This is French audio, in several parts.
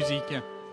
musique.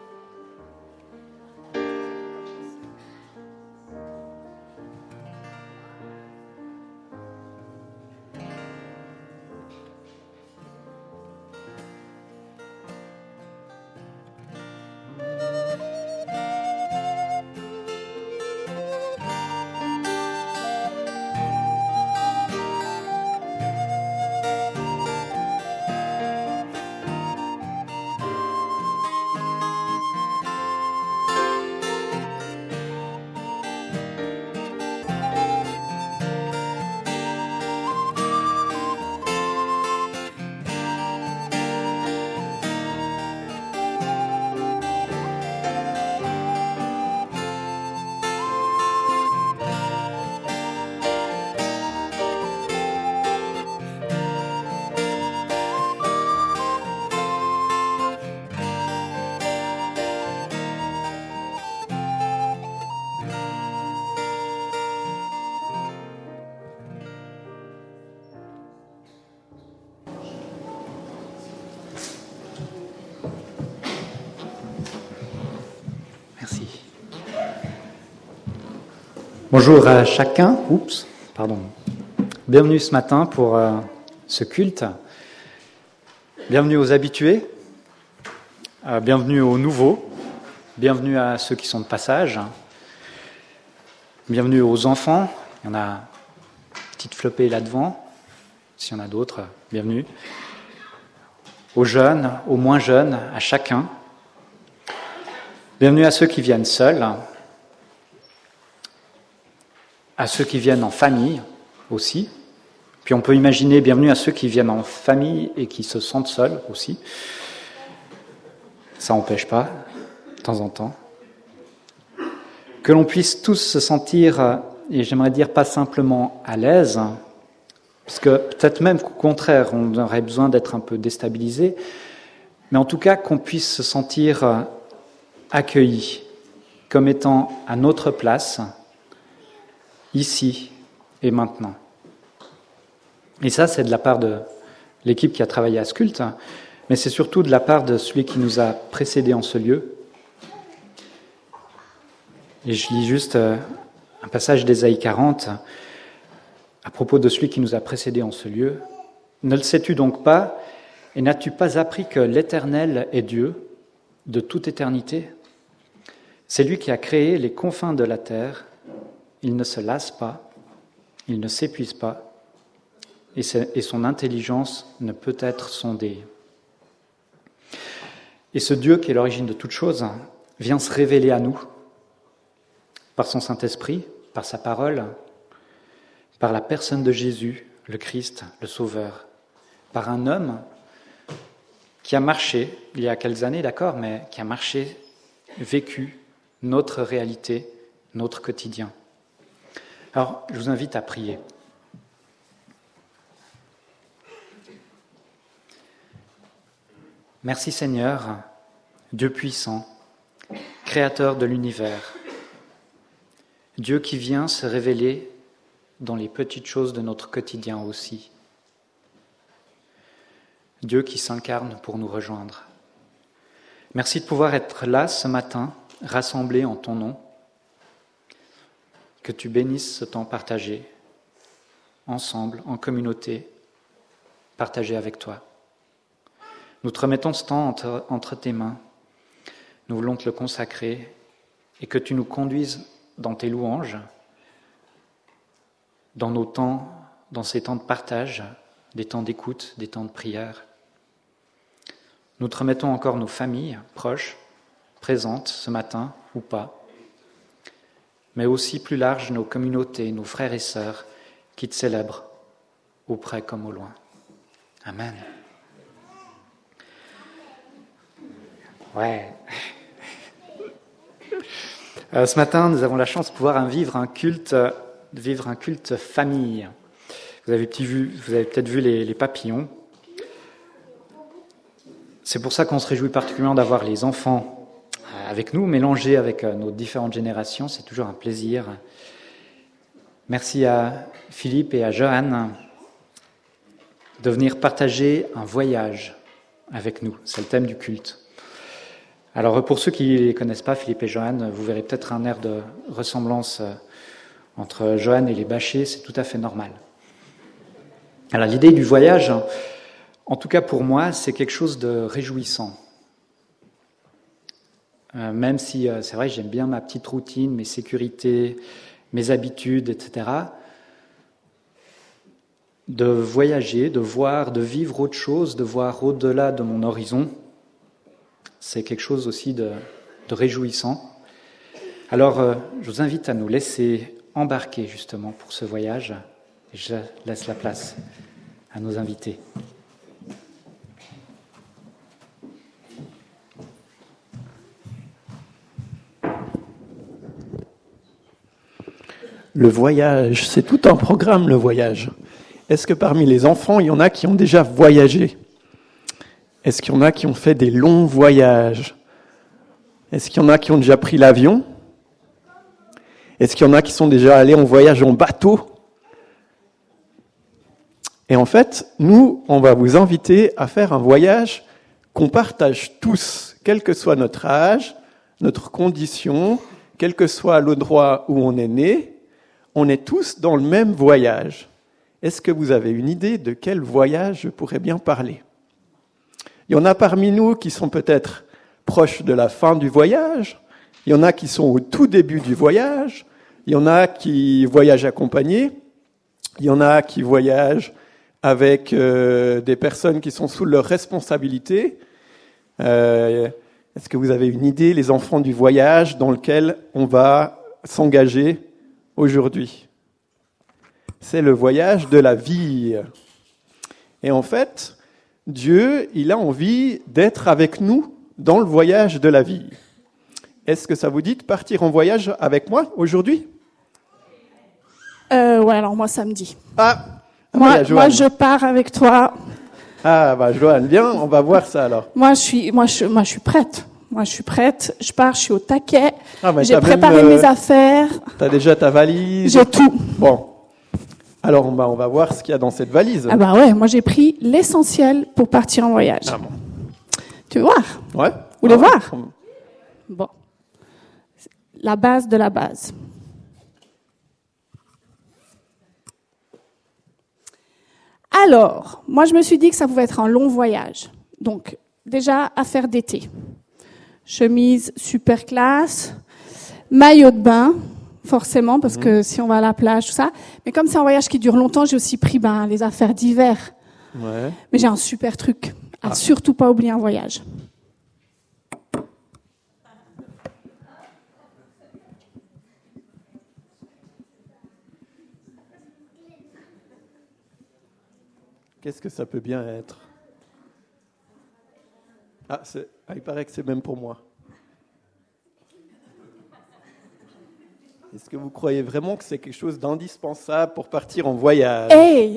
Bonjour à chacun. Bienvenue ce matin pour ce culte. Bienvenue aux habitués. Bienvenue aux nouveaux. Bienvenue à ceux qui sont de passage. Bienvenue aux enfants. Il y en a une petite flopée là devant. S'il y en a d'autres, bienvenue. Aux jeunes, aux moins jeunes, à chacun. Bienvenue à ceux qui viennent seuls. À ceux qui viennent en famille aussi. Puis on peut imaginer bienvenue à ceux qui viennent en famille et qui se sentent seuls aussi. Ça n'empêche pas, de temps en temps. Que l'on puisse tous se sentir, et j'aimerais dire pas simplement à l'aise, parce que peut-être même qu'au contraire, on aurait besoin d'être un peu déstabilisé, mais en tout cas qu'on puisse se sentir accueillis, comme étant à notre place, ici et maintenant. Et ça, c'est de la part de l'équipe qui a travaillé à ce culte, mais c'est surtout de la part de celui qui nous a précédés en ce lieu. Et je lis juste un passage d'Ésaïe 40 à propos de celui qui nous a précédés en ce lieu. « Ne le sais-tu donc pas, et n'as-tu pas appris que l'Éternel est Dieu de toute éternité ? C'est lui qui a créé les confins de la terre. Il ne se lasse pas, il ne s'épuise pas, et son intelligence ne peut être sondée. » Et ce Dieu qui est l'origine de toutes choses vient se révéler à nous par son Saint-Esprit, par sa parole, par la personne de Jésus, le Christ, le Sauveur, par un homme qui a marché, il y a quelques années, d'accord, mais qui a marché, vécu notre réalité, notre quotidien. Alors, je vous invite à prier. Merci Seigneur, Dieu puissant, Créateur de l'univers, Dieu qui vient se révéler dans les petites choses de notre quotidien aussi. Dieu qui s'incarne pour nous rejoindre. Merci de pouvoir être là ce matin, rassemblés en ton nom. Que tu bénisses ce temps partagé, ensemble, en communauté, partagé avec toi. Nous te remettons ce temps entre tes mains. Nous voulons te le consacrer et que tu nous conduises dans tes louanges, dans nos temps, dans ces temps de partage, des temps d'écoute, des temps de prière. Nous te remettons encore nos familles proches, présentes ce matin ou pas, mais aussi plus large nos communautés, nos frères et sœurs qui te célèbrent, au près comme au loin. Amen. Ouais. Ce matin, nous avons la chance de pouvoir vivre un culte famille. Vous avez peut-être vu les papillons. C'est pour ça qu'on se réjouit particulièrement d'avoir les enfants avec nous, mélangés avec nos différentes générations. C'est toujours un plaisir. Merci à Philippe et à Johan de venir partager un voyage avec nous. C'est le thème du culte. Alors pour ceux qui ne les connaissent pas, Philippe et Johan, vous verrez peut-être un air de ressemblance entre Johan et les bâchers, c'est tout à fait normal. Alors l'idée du voyage, en tout cas pour moi, c'est quelque chose de réjouissant. Même si c'est vrai, j'aime bien ma petite routine, mes sécurités, mes habitudes, etc. De voyager, de voir, de vivre autre chose, de voir au-delà de mon horizon, c'est quelque chose aussi de réjouissant. Alors, je vous invite à nous laisser embarquer justement pour ce voyage. Et je laisse la place à nos invités. Le voyage, c'est tout un programme, le voyage. Est-ce que parmi les enfants, il y en a qui ont déjà voyagé ? Est-ce qu'il y en a qui ont fait des longs voyages ? Est-ce qu'il y en a qui ont déjà pris l'avion ? Est-ce qu'il y en a qui sont déjà allés en voyage en bateau ? Et en fait, nous, on va vous inviter à faire un voyage qu'on partage tous, quel que soit notre âge, notre condition, quel que soit l'endroit où on est né, on est tous dans le même voyage. Est-ce que vous avez une idée de quel voyage je pourrais bien parler ? Il y en a parmi nous qui sont peut-être proches de la fin du voyage, il y en a qui sont au tout début du voyage, il y en a qui voyagent accompagnés, il y en a qui voyagent avec des personnes qui sont sous leur responsabilité. Est-ce que vous avez une idée, les enfants, du voyage dans lequel on va s'engager aujourd'hui ? C'est le voyage de la vie. Et en fait, Dieu, il a envie d'être avec nous dans le voyage de la vie. Est-ce que ça vous dit de partir en voyage avec moi aujourd'hui ? Ouais, alors moi, samedi. Ah, Moi, je pars avec toi. Ah, bah, Joanne, viens, on va voir ça alors. Moi, je suis prête. Moi, je suis prête. Je pars, je suis au taquet. Ah, mais j'ai préparé mes affaires. T'as déjà ta valise ? J'ai tout. Bon. Alors, on va voir ce qu'il y a dans cette valise. Ah bah ouais, moi, j'ai pris l'essentiel pour partir en voyage. Ah bon. Tu veux voir ? Ouais. Vous voulez voir ? Bon. La base de la base. Alors, moi, je me suis dit que ça pouvait être un long voyage. Donc, déjà, affaire d'été. Chemise super classe, maillot de bain, forcément, parce que si on va à la plage, tout ça. Mais comme c'est un voyage qui dure longtemps, j'ai aussi pris les affaires d'hiver. Ouais. Mais j'ai un super truc à surtout pas oublier un voyage. Qu'est-ce que ça peut bien être ? Il paraît que c'est même pour moi. Est-ce que vous croyez vraiment que c'est quelque chose d'indispensable pour partir en voyage ? Évidemment !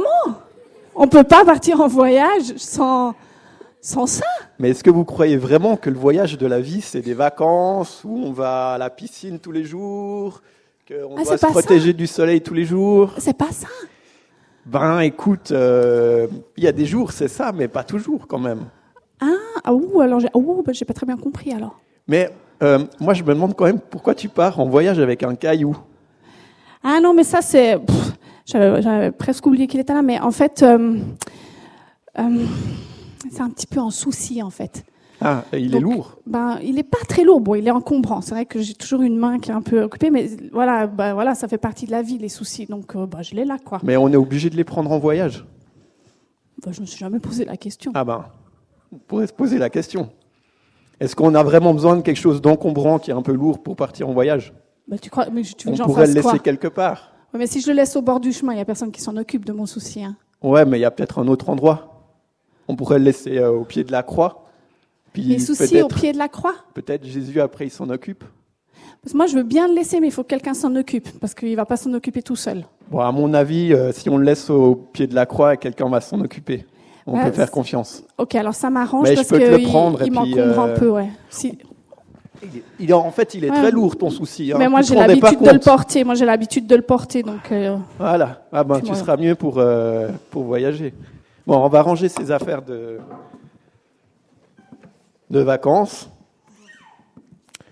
On peut pas partir en voyage sans ça. Mais est-ce que vous croyez vraiment que le voyage de la vie, c'est des vacances où on va à la piscine tous les jours, qu'on doit se protéger du soleil tous les jours ? C'est pas ça. Ben, écoute, il y a des jours, c'est ça, mais pas toujours quand même. J'ai pas très bien compris alors. Mais moi, je me demande quand même pourquoi tu pars en voyage avec un caillou. Ah non, mais ça c'est... J'avais presque oublié qu'il était là, mais en fait, c'est un petit peu un souci en fait. Ah, il est lourd. Il est pas très lourd. Bon, il est encombrant. C'est vrai que j'ai toujours une main qui est un peu occupée, mais voilà, ça fait partie de la vie, les soucis. Donc, je l'ai là, quoi. Mais on est obligé de les prendre en voyage. Je me suis jamais posé la question. On pourrait se poser la question. Est-ce qu'on a vraiment besoin de quelque chose d'encombrant qui est un peu lourd pour partir en voyage ? Tu crois, mais tu veux que j'en fasse quoi ? On pourrait le laisser quelque part. Ouais, mais si je le laisse au bord du chemin, il y a personne qui s'en occupe de mon souci. Hein. Ouais, mais il y a peut-être un autre endroit. On pourrait le laisser au pied de la croix. Puis les soucis au pied de la croix ? Peut-être Jésus, après, il s'en occupe. Parce que moi, je veux bien le laisser, mais il faut que quelqu'un s'en occupe, parce qu'il ne va pas s'en occuper tout seul. Bon, à mon avis, si on le laisse au pied de la croix, quelqu'un va s'en occuper. On peut faire confiance. Ok, alors ça m'arrange, mais parce qu'il m'encombre un peu, ouais. En fait, il est très lourd, ton souci. Hein. Mais moi, j'ai l'habitude de le porter. Moi, j'ai l'habitude de le porter, donc... Voilà. Tu seras mieux pour voyager. Bon, on va ranger ces affaires de vacances.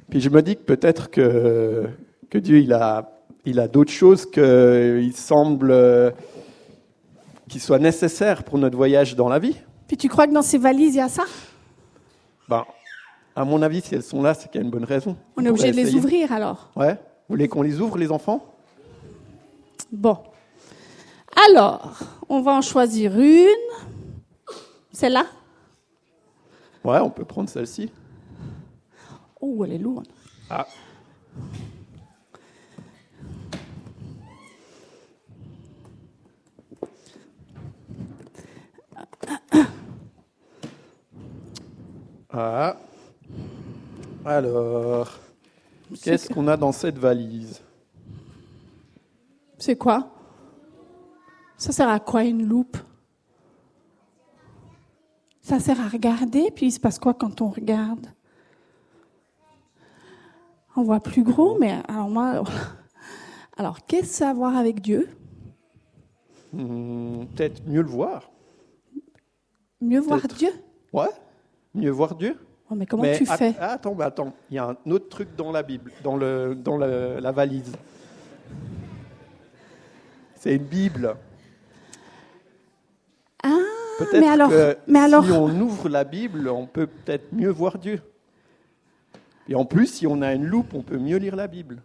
Puis je me dis que peut-être que Dieu, il a d'autres choses qu'il semble qui soient nécessaires pour notre voyage dans la vie. Puis tu crois que dans ces valises, il y a ça? Ben, à mon avis, si elles sont là, c'est qu'il y a une bonne raison. On est obligé de les essayer. ouvrir alors. Ouais. Vous voulez qu'on les ouvre, les enfants? Bon. Alors, on va en choisir une. Celle-là? Ouais, on peut prendre celle-ci. Oh, elle est lourde. Ah. Ah. Alors, qu'est-ce qu'on a dans cette valise? C'est quoi? Ça sert à quoi une loupe? Ça sert à regarder, puis il se passe quoi quand on regarde? On voit plus gros, mais alors moi... Alors, qu'est-ce que ça a à voir avec Dieu? Peut-être mieux le voir. Mieux voir Peut-être. Dieu? Ouais, mieux voir Dieu. Oh, mais comment tu fais? Attends, il y a un autre truc dans la Bible, dans la valise. C'est une Bible. Ah, Peut-être mais alors, que si on ouvre la Bible, on peut peut-être mieux voir Dieu. Et en plus, si on a une loupe, on peut mieux lire la Bible.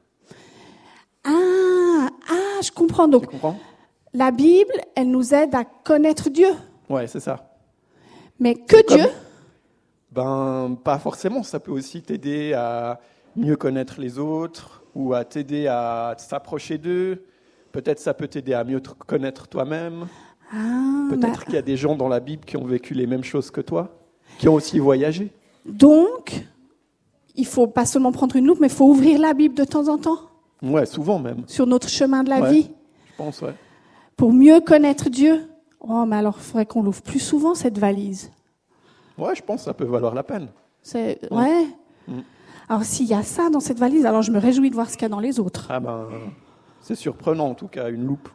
Je comprends. Donc, Tu comprends? la Bible, elle nous aide à connaître Dieu. Ouais, c'est ça. Mais que C'est Dieu? Ben, pas forcément. Ça peut aussi t'aider à mieux connaître les autres ou à t'aider à s'approcher d'eux. Peut-être ça peut t'aider à mieux te connaître toi-même. Peut-être qu'il y a des gens dans la Bible qui ont vécu les mêmes choses que toi, qui ont aussi voyagé. Donc, il faut pas seulement prendre une loupe, mais il faut ouvrir la Bible de temps en temps Ouais, souvent même. sur notre chemin de la Ouais. vie Je pense, ouais. pour mieux connaître Dieu. Oh, mais alors, il faudrait qu'on l'ouvre plus souvent, cette valise. Ouais, je pense que ça peut valoir la peine. Ouais. Alors, s'il y a ça dans cette valise, alors je me réjouis de voir ce qu'il y a dans les autres. Ah ben, c'est surprenant en tout cas, une loupe.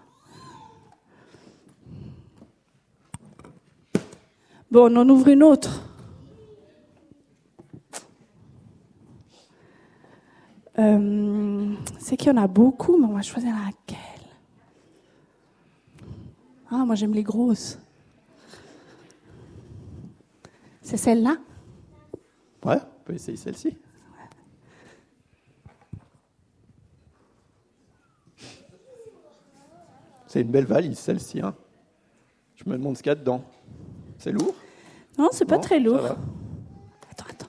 Bon, on en ouvre une autre. C'est qu'il y en a beaucoup, mais on va choisir laquelle. Ah, moi j'aime les grosses. C'est celle-là? Ouais, on peut essayer celle-ci. C'est une belle valise, celle-ci. Hein. Je me demande ce qu'il y a dedans. C'est lourd? Non, c'est pas Non, très ça lourd. va. Attends.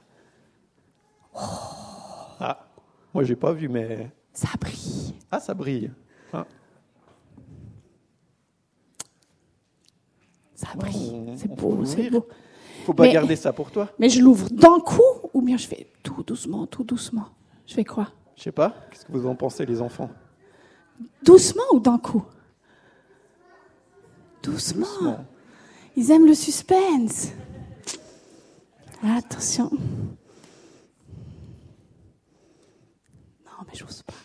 Ah, moi j'ai pas vu, mais... Ça brille. Ah, ça brille. Ah. Ça brille. On- C'est on beau, peut c'est l'ouvrir. beau. Faut pas Mais- garder ça pour toi. Mais je l'ouvre d'un coup ou bien je fais tout doucement, tout doucement? Je fais quoi? Je sais pas. Qu'est-ce que vous en pensez, les enfants? Doucement ou d'un coup? Doucement. Doucement. Ils aiment le suspense. Attention. Non, mais j'ose pas.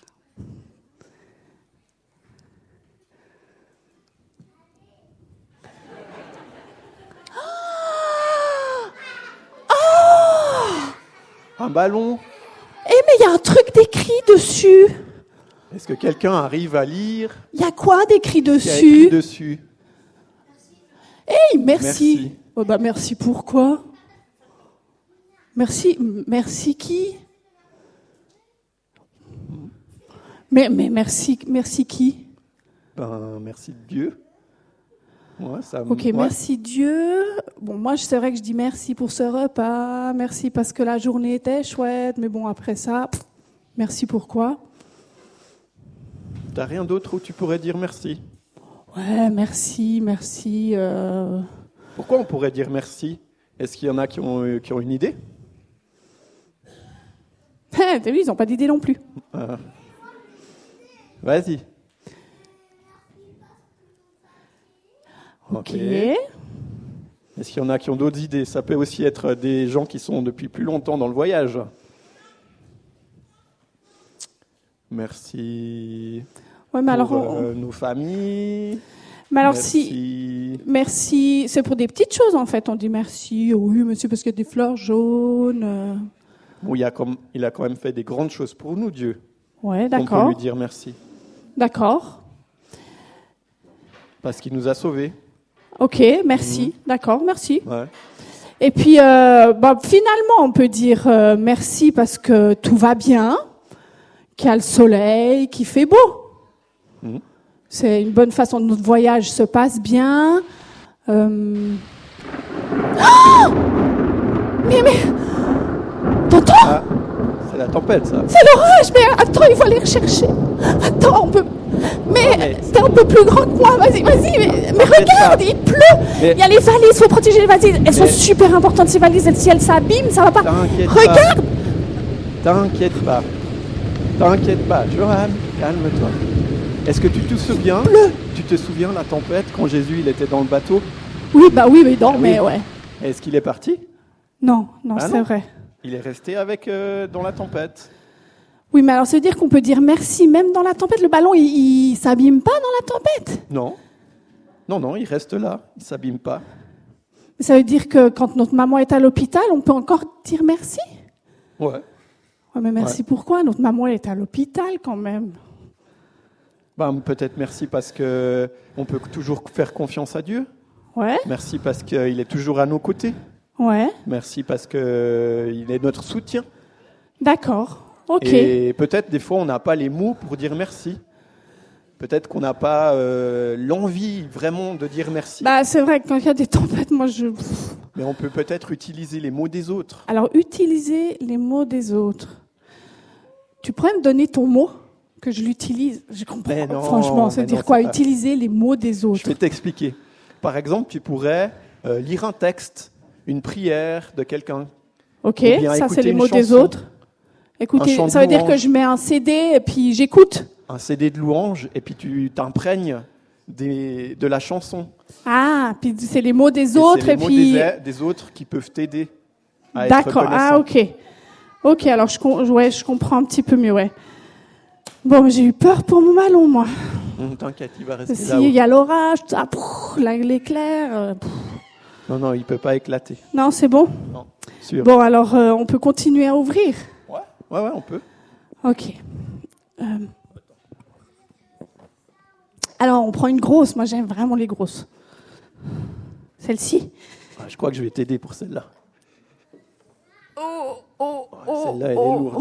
Un ballon? Eh, mais il y a un truc d'écrit dessus. Est-ce que quelqu'un arrive à lire Il y a quoi d'écrit ce qu'il y a écrit dessus? dessus? Hey, merci. Merci. Oh, bah, merci pourquoi? Merci qui? Mais merci qui? Ben, merci Dieu. Ouais, ça, Ok, ouais. merci Dieu. Bon, moi, c'est vrai que je dis merci pour ce repas, merci parce que la journée était chouette, mais bon, après ça, merci pourquoi? T'as rien d'autre où tu pourrais dire merci? Ouais, merci. Pourquoi on pourrait dire merci? Est-ce qu'il y en a qui ont une idée? T'as vu, ils n'ont pas d'idée non plus. Vas-y. Ok. Est-ce qu'il y en a qui ont d'autres idées? Ça peut aussi être des gens qui sont depuis plus longtemps dans le voyage. Merci Ouais, mais pour alors, nos familles. mais alors Merci. merci, c'est pour des petites choses en fait. On dit merci, oui, mais c'est parce qu'il y a des fleurs jaunes. Bon, il a quand même fait des grandes choses pour nous, Dieu. Ouais, On peut d'accord. lui dire merci. D'accord. Parce qu'il nous a sauvés. Ok, merci. D'accord, merci. Ouais. Et puis, finalement, on peut dire merci parce que tout va bien, qu'il y a le soleil, qu'il fait beau. Mhm. C'est une bonne façon de notre voyage se passe bien. Ah, mais t'entends? Ah, c'est la tempête, ça. C'est l'orage. Mais attends, il faut aller rechercher. Attends, on peut. Mais t'es un peu plus grand que moi. Vas-y. Mais regarde, il pleut. Mais- Il y a les valises. Faut protéger les valises. Elles sont Mais- super importantes ces valises. Si elles s'abîment, ça va pas. T'inquiète Regarde. T'inquiète pas, Johan, calme-toi. Est-ce que tu te souviens la tempête quand Jésus il était dans le bateau? Oui, mais non, Ah oui. mais ouais. Est-ce qu'il est parti? Non, Ah c'est non. vrai. Il est resté avec dans la tempête. Oui, mais alors ça veut dire qu'on peut dire merci même dans la tempête. Le ballon, il s'abîme pas dans la tempête. Non, il reste là, il s'abîme pas. Ça veut dire que quand notre maman est à l'hôpital, on peut encore dire merci. Ouais. Ouais, mais merci pourquoi? Notre maman elle est à l'hôpital quand même. Ben, peut-être merci parce que on peut toujours faire confiance à Dieu. Ouais, Merci parce qu'il est toujours à nos côtés. ouais, Merci parce qu'il est notre soutien. d'accord. Ok. Et peut-être des fois on n'a pas les mots pour dire merci. Peut-être qu'on n'a pas l'envie vraiment de dire merci. Bah, c'est vrai que quand il y a des tempêtes, moi Mais on peut peut-être utiliser les mots des autres. Alors, utiliser les mots des autres. Tu pourrais me donner ton mot que je l'utilise? Je comprends. Mais non, Franchement, ça veut mais dire non, quoi? c'est pas- Utiliser les mots des autres. Je vais t'expliquer. Par exemple, tu pourrais lire un texte, une prière de quelqu'un. Ok, Ou bien ça écouter c'est les une mots des chanson. autres. Écoutez, chant de ça veut dire louange. que je mets un CD et puis j'écoute. Un CD de louange et puis tu t'imprègnes de la chanson. Ah, puis c'est les mots des Et autres c'est les et mots puis. des autres qui peuvent t'aider à être D'accord. Ah, reconnaissant. ok. Ok, alors je comprends un petit peu mieux, ouais. Bon, mais j'ai eu peur pour mon ballon, moi. T'inquiète, il va rester Si là-haut. il y a l'orage, l'éclair. Non, il peut pas éclater. Non, c'est bon. Non, sûr. Bon, alors on peut continuer à ouvrir. Ouais, on peut. Ok. Alors, on prend une grosse. Moi, j'aime vraiment les grosses. Celle-ci. Ah, je crois que je vais t'aider pour celle-là. Oh, Celle-là, elle est lourde.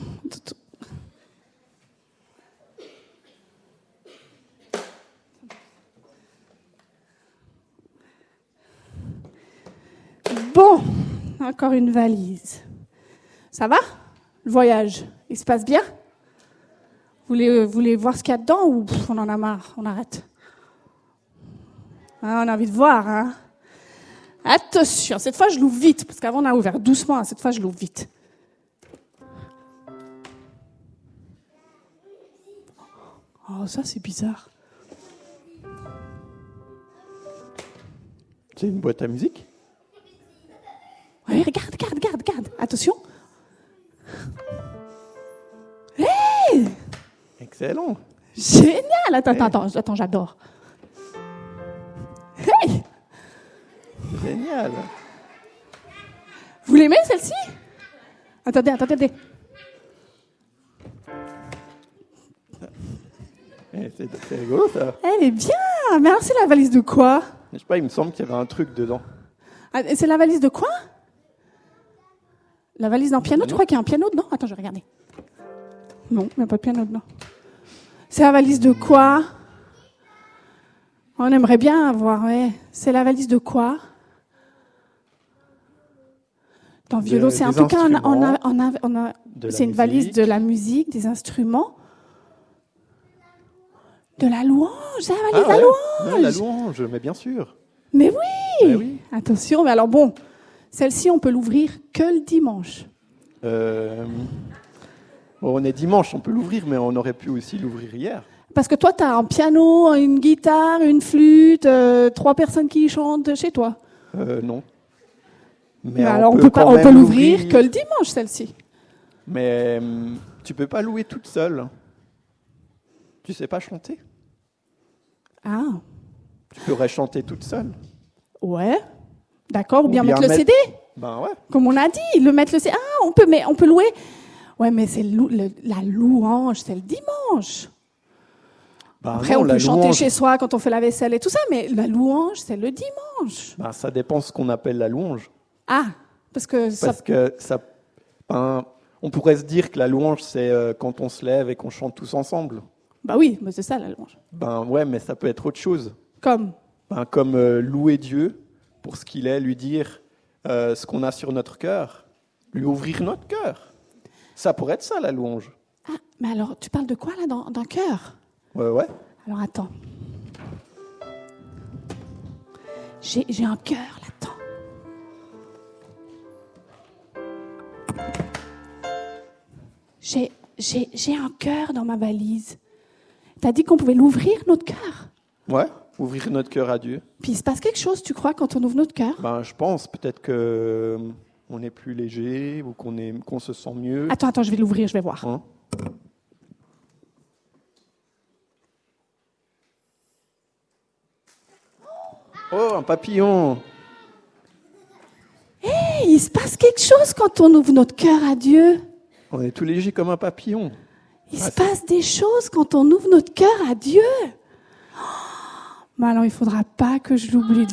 Bon, encore une valise. Ça va? Le voyage, il se passe bien? Vous voulez voir ce qu'il y a dedans ou on en a marre, on arrête? Ah, on a envie de voir, hein? Attention, cette fois je l'ouvre vite, parce qu'avant on a ouvert doucement, cette fois je l'ouvre vite. Oh, ça c'est bizarre. C'est une boîte à musique? Ouais, regarde. Attention. Excellent. Génial. Attends, j'adore. Hey, Génial. vous l'aimez celle-ci? Attendez. C'est rigolo, ça. Elle est bien. Mais alors c'est la valise de quoi? Je sais pas, il me semble qu'il y avait un truc dedans. Ah, c'est la valise de quoi? La valise d'un piano? Non. Tu crois qu'il y a un piano dedans? Attends, je vais regarder. Non, il n'y a pas de piano dedans. C'est la valise de quoi? On aimerait bien avoir, ouais. C'est la valise de quoi? Dans violon, c'est en des tout cas, de la c'est une valise musique. de la musique, des instruments, de la louange. C'est la valise de la louange. Ouais, la louange, mais bien sûr. Mais oui. Ben oui. Attention, mais alors bon, celle-ci, on peut l'ouvrir que le dimanche. Bon, on est dimanche, on peut l'ouvrir, mais on aurait pu aussi l'ouvrir hier. Parce que toi, tu as un piano, une guitare, une flûte, 3 personnes qui chantent chez toi. Non. Mais alors, on peut l'ouvrir que le dimanche, celle-ci. Mais tu peux pas louer toute seule. Tu sais pas chanter. Ah, Tu pourrais chanter toute seule. ouais. D'accord, ou bien mettre le mettre- CD. Ben ouais. Comme on a dit, le maître le sait. Ah, on peut louer. Ouais, mais c'est la louange, c'est le dimanche. Ben Après, non, on peut la chanter louange, chez soi quand on fait la vaisselle et tout ça, mais la louange, c'est le dimanche. ben, ça dépend ce qu'on appelle la louange. Ah, parce que ça... Parce que on pourrait se dire que la louange, c'est quand on se lève et qu'on chante tous ensemble. Bah oui, mais c'est ça la louange. Ben ouais, mais ça peut être autre chose. Comme Comme louer Dieu pour ce qu'il est, lui dire ce qu'on a sur notre cœur, lui ouvrir notre cœur. Ça pourrait être ça, la louange. Ah, mais alors, tu parles de quoi là, d'un cœur? Ouais. Alors attends. J'ai un cœur là-dedans. J'ai un cœur dans ma valise. T'as dit qu'on pouvait l'ouvrir, notre cœur? Ouais, ouvrir notre cœur à Dieu. Puis il se passe quelque chose, tu crois, quand on ouvre notre cœur? Ben, je pense peut-être que on est plus léger ou qu'on se sent mieux. Attends, je vais l'ouvrir, je vais voir. Hein? Oh, un papillon! Hey, il se passe quelque chose quand on ouvre notre cœur à Dieu. On est tout léger comme un papillon. Il se passe des choses quand on ouvre notre cœur à Dieu. Mais alors, il faudra pas que je l'oublie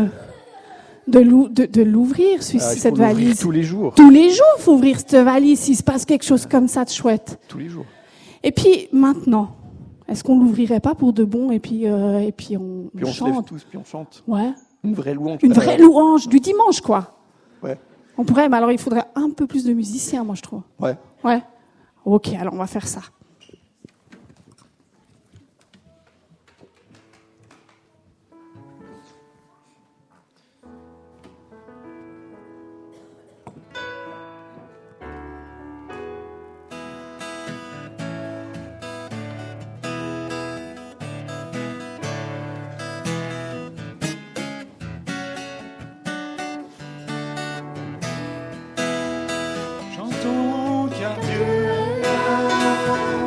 de l'ouvrir, cette valise. Tous les jours. Tous les jours, il faut ouvrir cette valise s'il se passe quelque chose comme ça de chouette. Tous les jours. Et puis, maintenant, est-ce qu'on l'ouvrirait pas pour de bon et puis on Puis on se lève chante? tous, puis on chante. Ouais. Une vraie louange. Une vraie louange du dimanche, quoi. Ouais. On pourrait, mais alors il faudrait un peu plus de musiciens, moi, je trouve. Ouais. Ouais. Ok, alors on va faire ça. Chantons car Dieu est là.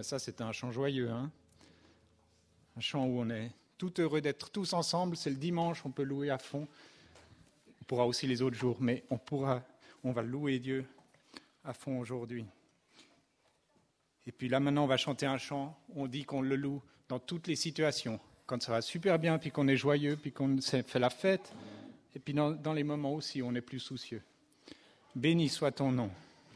Mais ça, c'est un chant joyeux, hein. Un chant où on est tout heureux d'être tous ensemble. C'est le dimanche, on peut louer à fond. On pourra aussi les autres jours, mais on va louer Dieu à fond aujourd'hui. Et puis là, maintenant, on va chanter un chant. On dit qu'on le loue dans toutes les situations. Quand ça va super bien, puis qu'on est joyeux, puis qu'on fait la fête. Et puis dans les moments aussi où on est plus soucieux. Béni soit ton nom.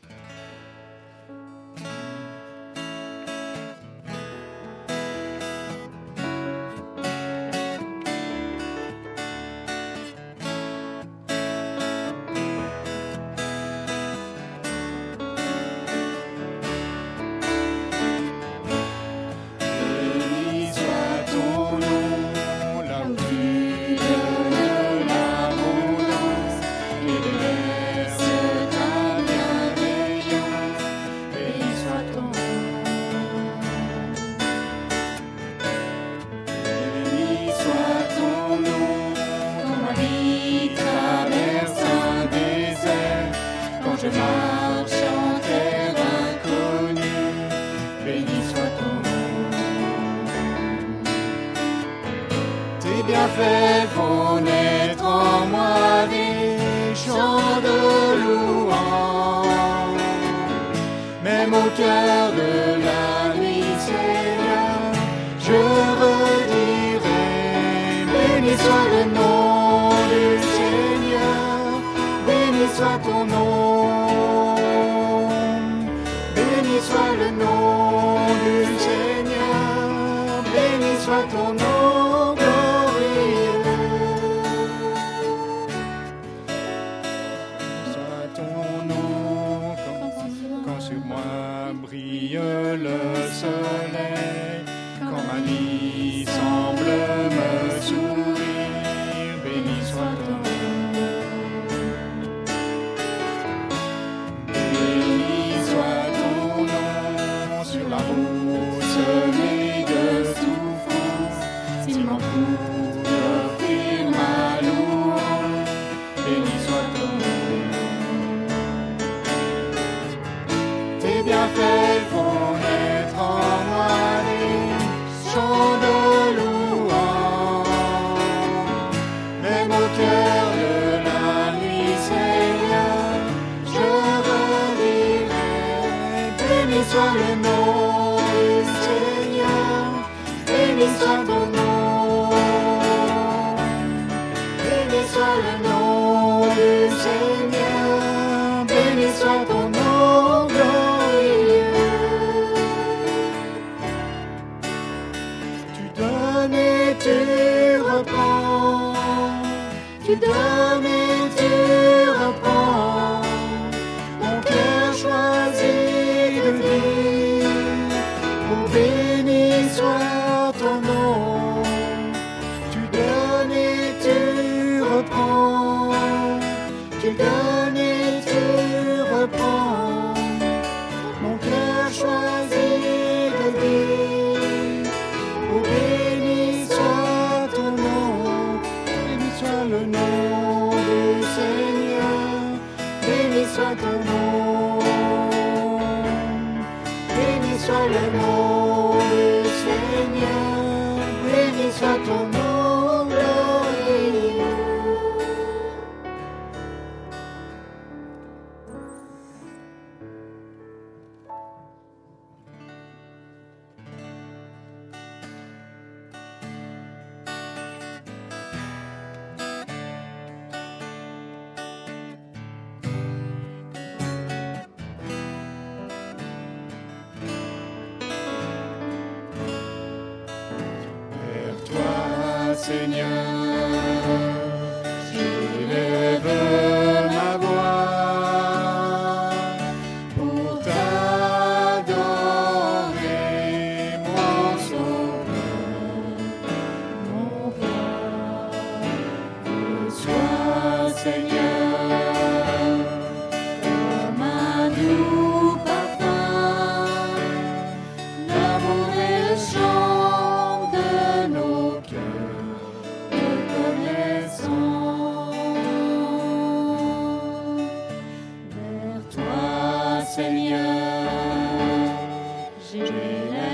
Seigneur, j'élève ma voix pour t'adorer, mon Sauveur, mon Roi. Sois, Seigneur, comme un doux parfum, l'amour et le chant de nos cœurs. Vers toi, Seigneur, j'élève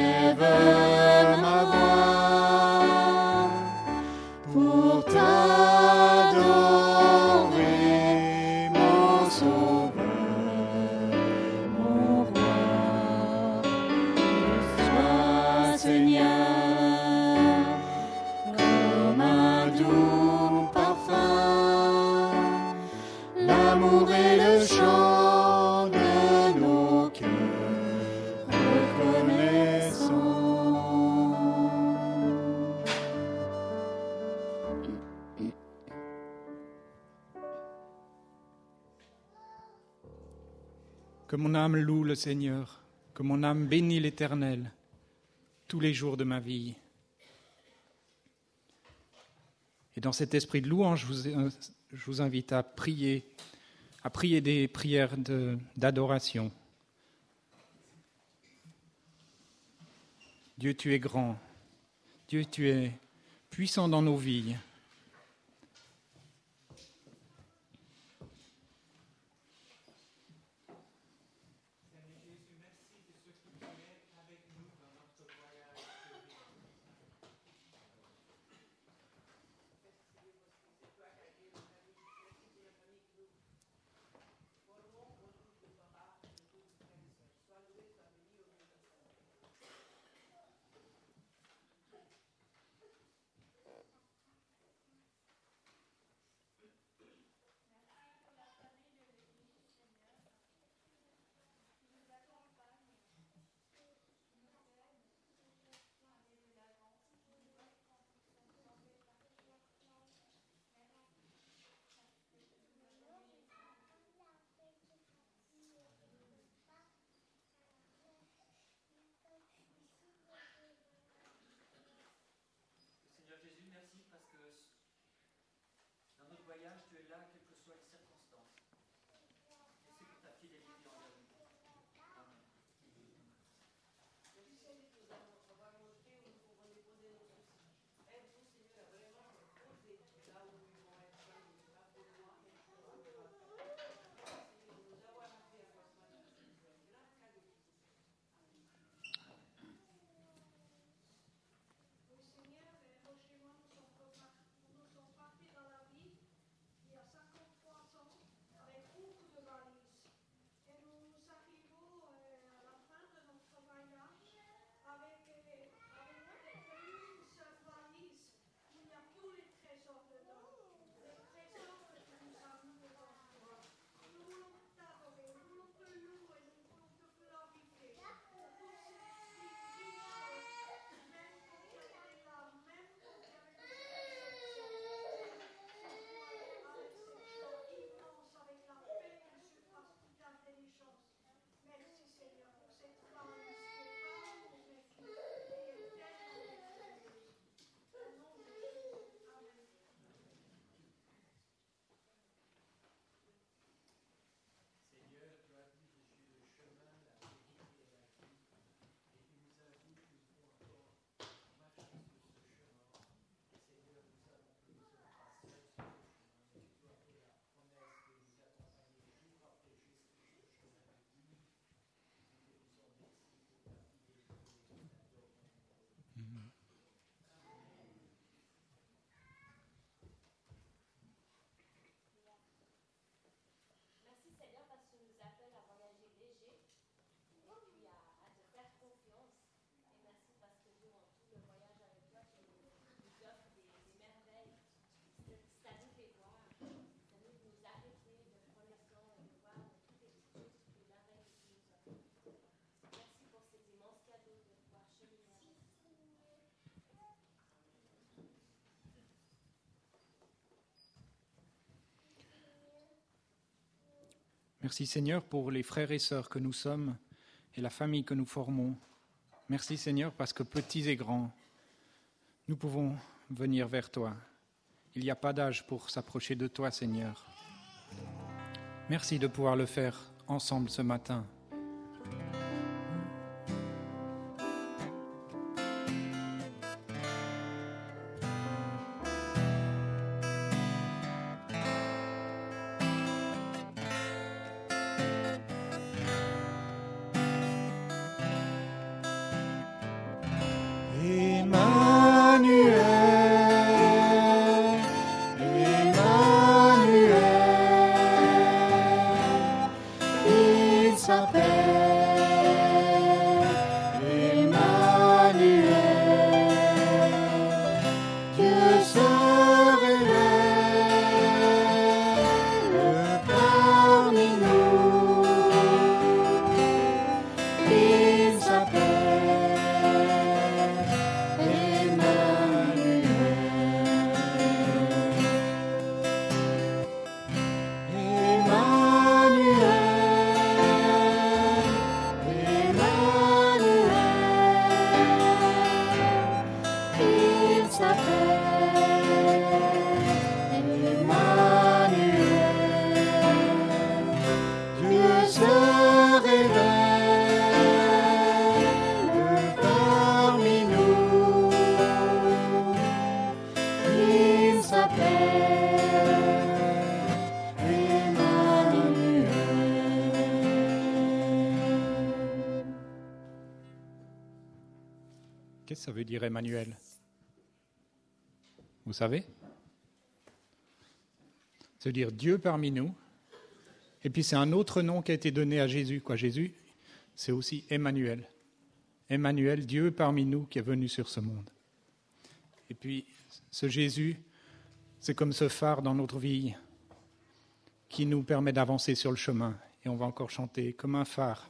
chant de nos cœurs reconnaissants. Que mon âme loue le Seigneur, que mon âme bénisse l'Éternel tous les jours de ma vie. Et dans cet esprit de louange, je vous invite à prier des prières d'adoration. Dieu, tu es grand. Dieu, tu es puissant dans nos vies. Seigneur Jésus, merci parce que dans notre voyage, tu es là, quelles que soient les circonstances. Merci pour ta fidélité envers nous. Amen. Merci Seigneur pour les frères et sœurs que nous sommes et la famille que nous formons. Merci Seigneur parce que petits et grands, nous pouvons venir vers toi. Il n'y a pas d'âge pour s'approcher de toi Seigneur. Merci de pouvoir le faire ensemble ce matin. Parmi nous. Qu'est-ce que ça veut dire Emmanuel? Vous savez? Ça veut dire Dieu parmi nous. Et puis c'est un autre nom qui a été donné à Jésus. Jésus, c'est aussi Emmanuel. Emmanuel, Dieu parmi nous qui est venu sur ce monde. Et puis ce Jésus, c'est comme ce phare dans notre vie qui nous permet d'avancer sur le chemin. Et on va encore chanter comme un phare.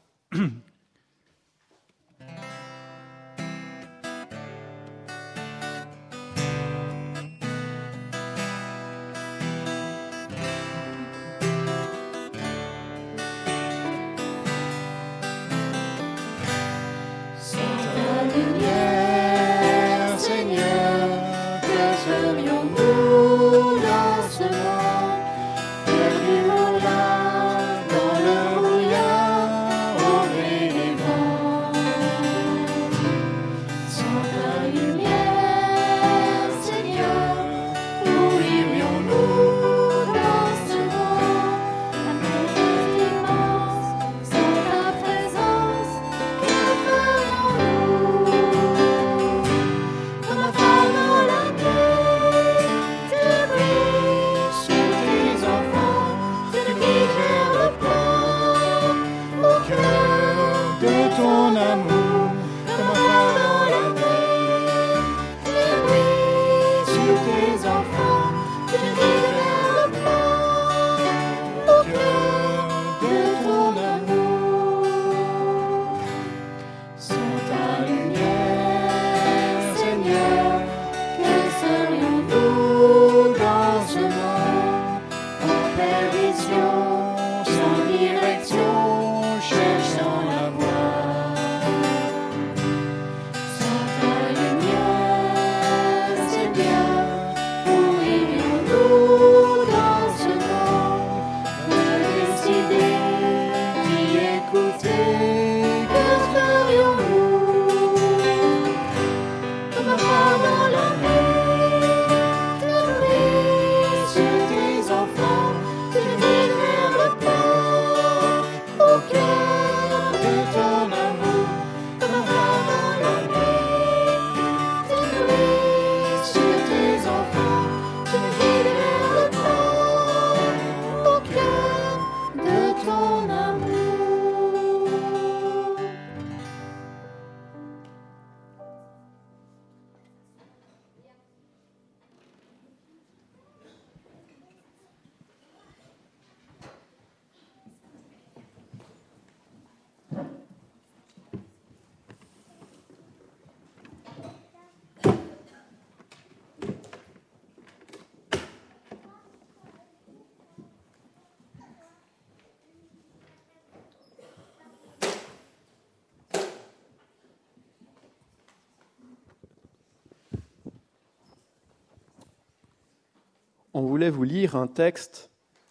On voulait vous lire un texte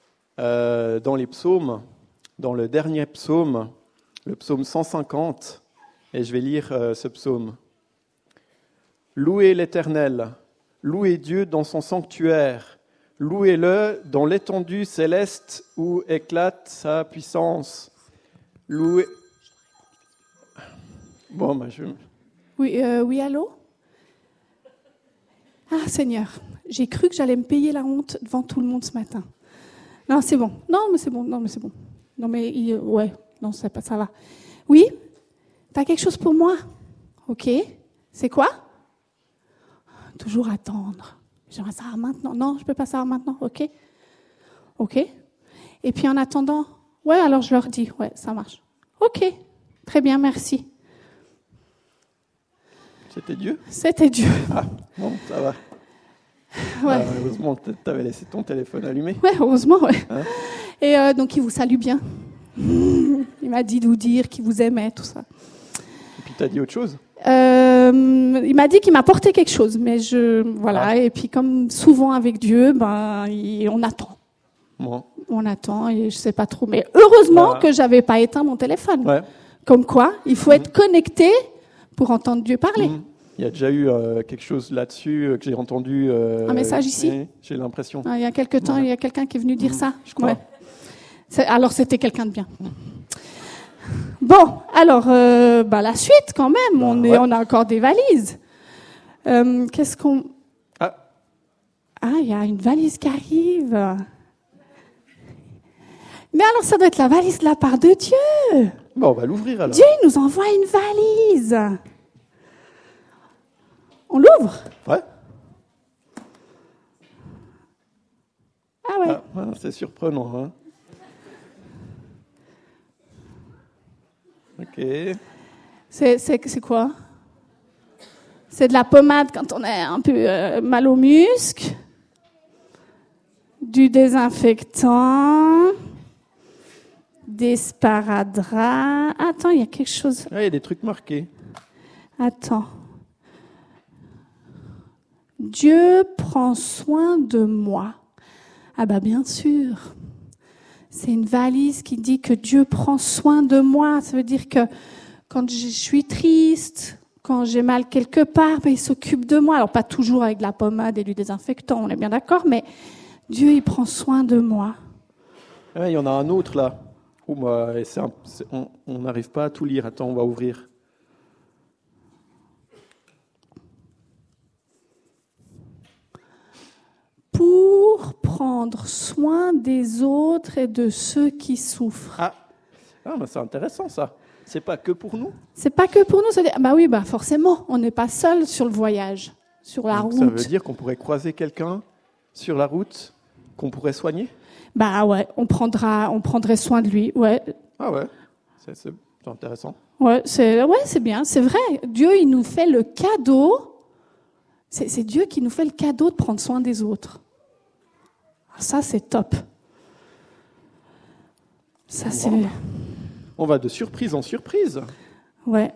dans les psaumes, dans le dernier psaume, le psaume 150, et je vais lire ce psaume. Louez l'Éternel, louez Dieu dans son sanctuaire, louez-le dans l'étendue céleste où éclate sa puissance. Louez... Bon, Oui, allô? Ah, Seigneur, j'ai cru que j'allais me payer la honte devant tout le monde ce matin. Non, c'est bon. Non, mais c'est bon. Non, mais ouais, non, ça va. Oui? T'as quelque chose pour moi? Ok. C'est quoi? Toujours attendre. J'aimerais savoir maintenant. Non, je peux pas savoir maintenant. Ok. Et puis en attendant, ouais, alors je leur dis, ouais, ça marche. Ok. Très bien, merci. C'était Dieu? C'était Dieu. Ah, bon, ça va. Ouais. Heureusement, tu avais laissé ton téléphone allumé. Ouais, heureusement, ouais. Hein? Et donc, il vous salue bien. Il m'a dit de vous dire qu'il vous aimait, tout ça. Et puis, tu as dit autre chose? Il m'a dit qu'il m'apportait quelque chose, mais voilà. Ah. Et puis, comme souvent avec Dieu, on attend. Bon. On attend et je sais pas trop. Mais heureusement que j'avais pas éteint mon téléphone. Ouais. Comme quoi, il faut être connecté pour entendre Dieu parler. Il y a déjà eu quelque chose là-dessus que j'ai entendu. Un message ici? J'ai l'impression. Il y a quelque temps, il y a quelqu'un qui est venu dire ça. Je crois. Ouais. Alors, c'était quelqu'un de bien. Bon, alors, la suite quand même, ouais. on a encore des valises. Qu'est-ce qu'on... Ah, il y a une valise qui arrive. Mais alors, ça doit être la valise de la part de Dieu. Bon, on va l'ouvrir alors. Dieu, il nous envoie une valise. On l'ouvre? Ouais. Ah ouais. C'est surprenant, hein. Ok. C'est quoi? C'est de la pommade quand on est un peu mal au muscle. Du désinfectant. Des sparadraps. Attends, il y a quelque chose. Il y a des trucs marqués. Attends. Dieu prend soin de moi. Ah bah bien sûr. C'est une valise qui dit que Dieu prend soin de moi. Ça veut dire que quand je suis triste, quand j'ai mal quelque part, il s'occupe de moi. Alors pas toujours avec de la pommade et du désinfectant, on est bien d'accord, mais Dieu, il prend soin de moi. Il y en a un autre là. On n'arrive pas à tout lire. Attends, on va ouvrir. Pour prendre soin des autres et de ceux qui souffrent. Mais c'est intéressant ça. C'est pas que pour nous. C'est pas que pour nous. Oui, forcément, on n'est pas seul sur le voyage, sur la route. Ça veut dire qu'on pourrait croiser quelqu'un sur la route qu'on pourrait soigner. Ouais, on prendrait soin de lui. Ouais. Ah ouais, c'est intéressant. Ouais, c'est bien, c'est vrai. Dieu, il nous fait le cadeau. C'est Dieu qui nous fait le cadeau de prendre soin des autres. Ça, c'est top. Ça, c'est... On va de surprise en surprise. Ouais.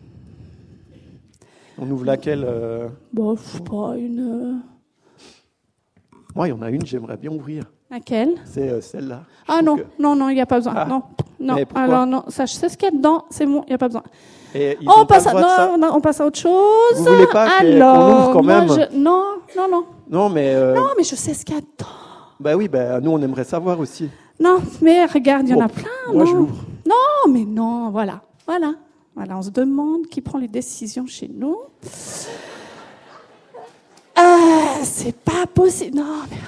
On ouvre laquelle Je sais pas, une... Moi, il y en a une, j'aimerais bien ouvrir. Laquelle? C'est celle-là. Non, il n'y a pas besoin. Non. Alors, non, ça, je sais ce qu'il y a dedans, c'est bon, il n'y a pas besoin. On passe à autre chose. Vous voulez pas qu'on ouvre quand même? Non. Non, mais... Non, mais je sais ce qu'il y a dedans. Oui, nous, on aimerait savoir aussi. Non, mais regarde, il y en a plein. Moi, je l'ouvre. Non, mais non, voilà. Voilà, on se demande qui prend les décisions chez nous. C'est pas possible. Non, mais...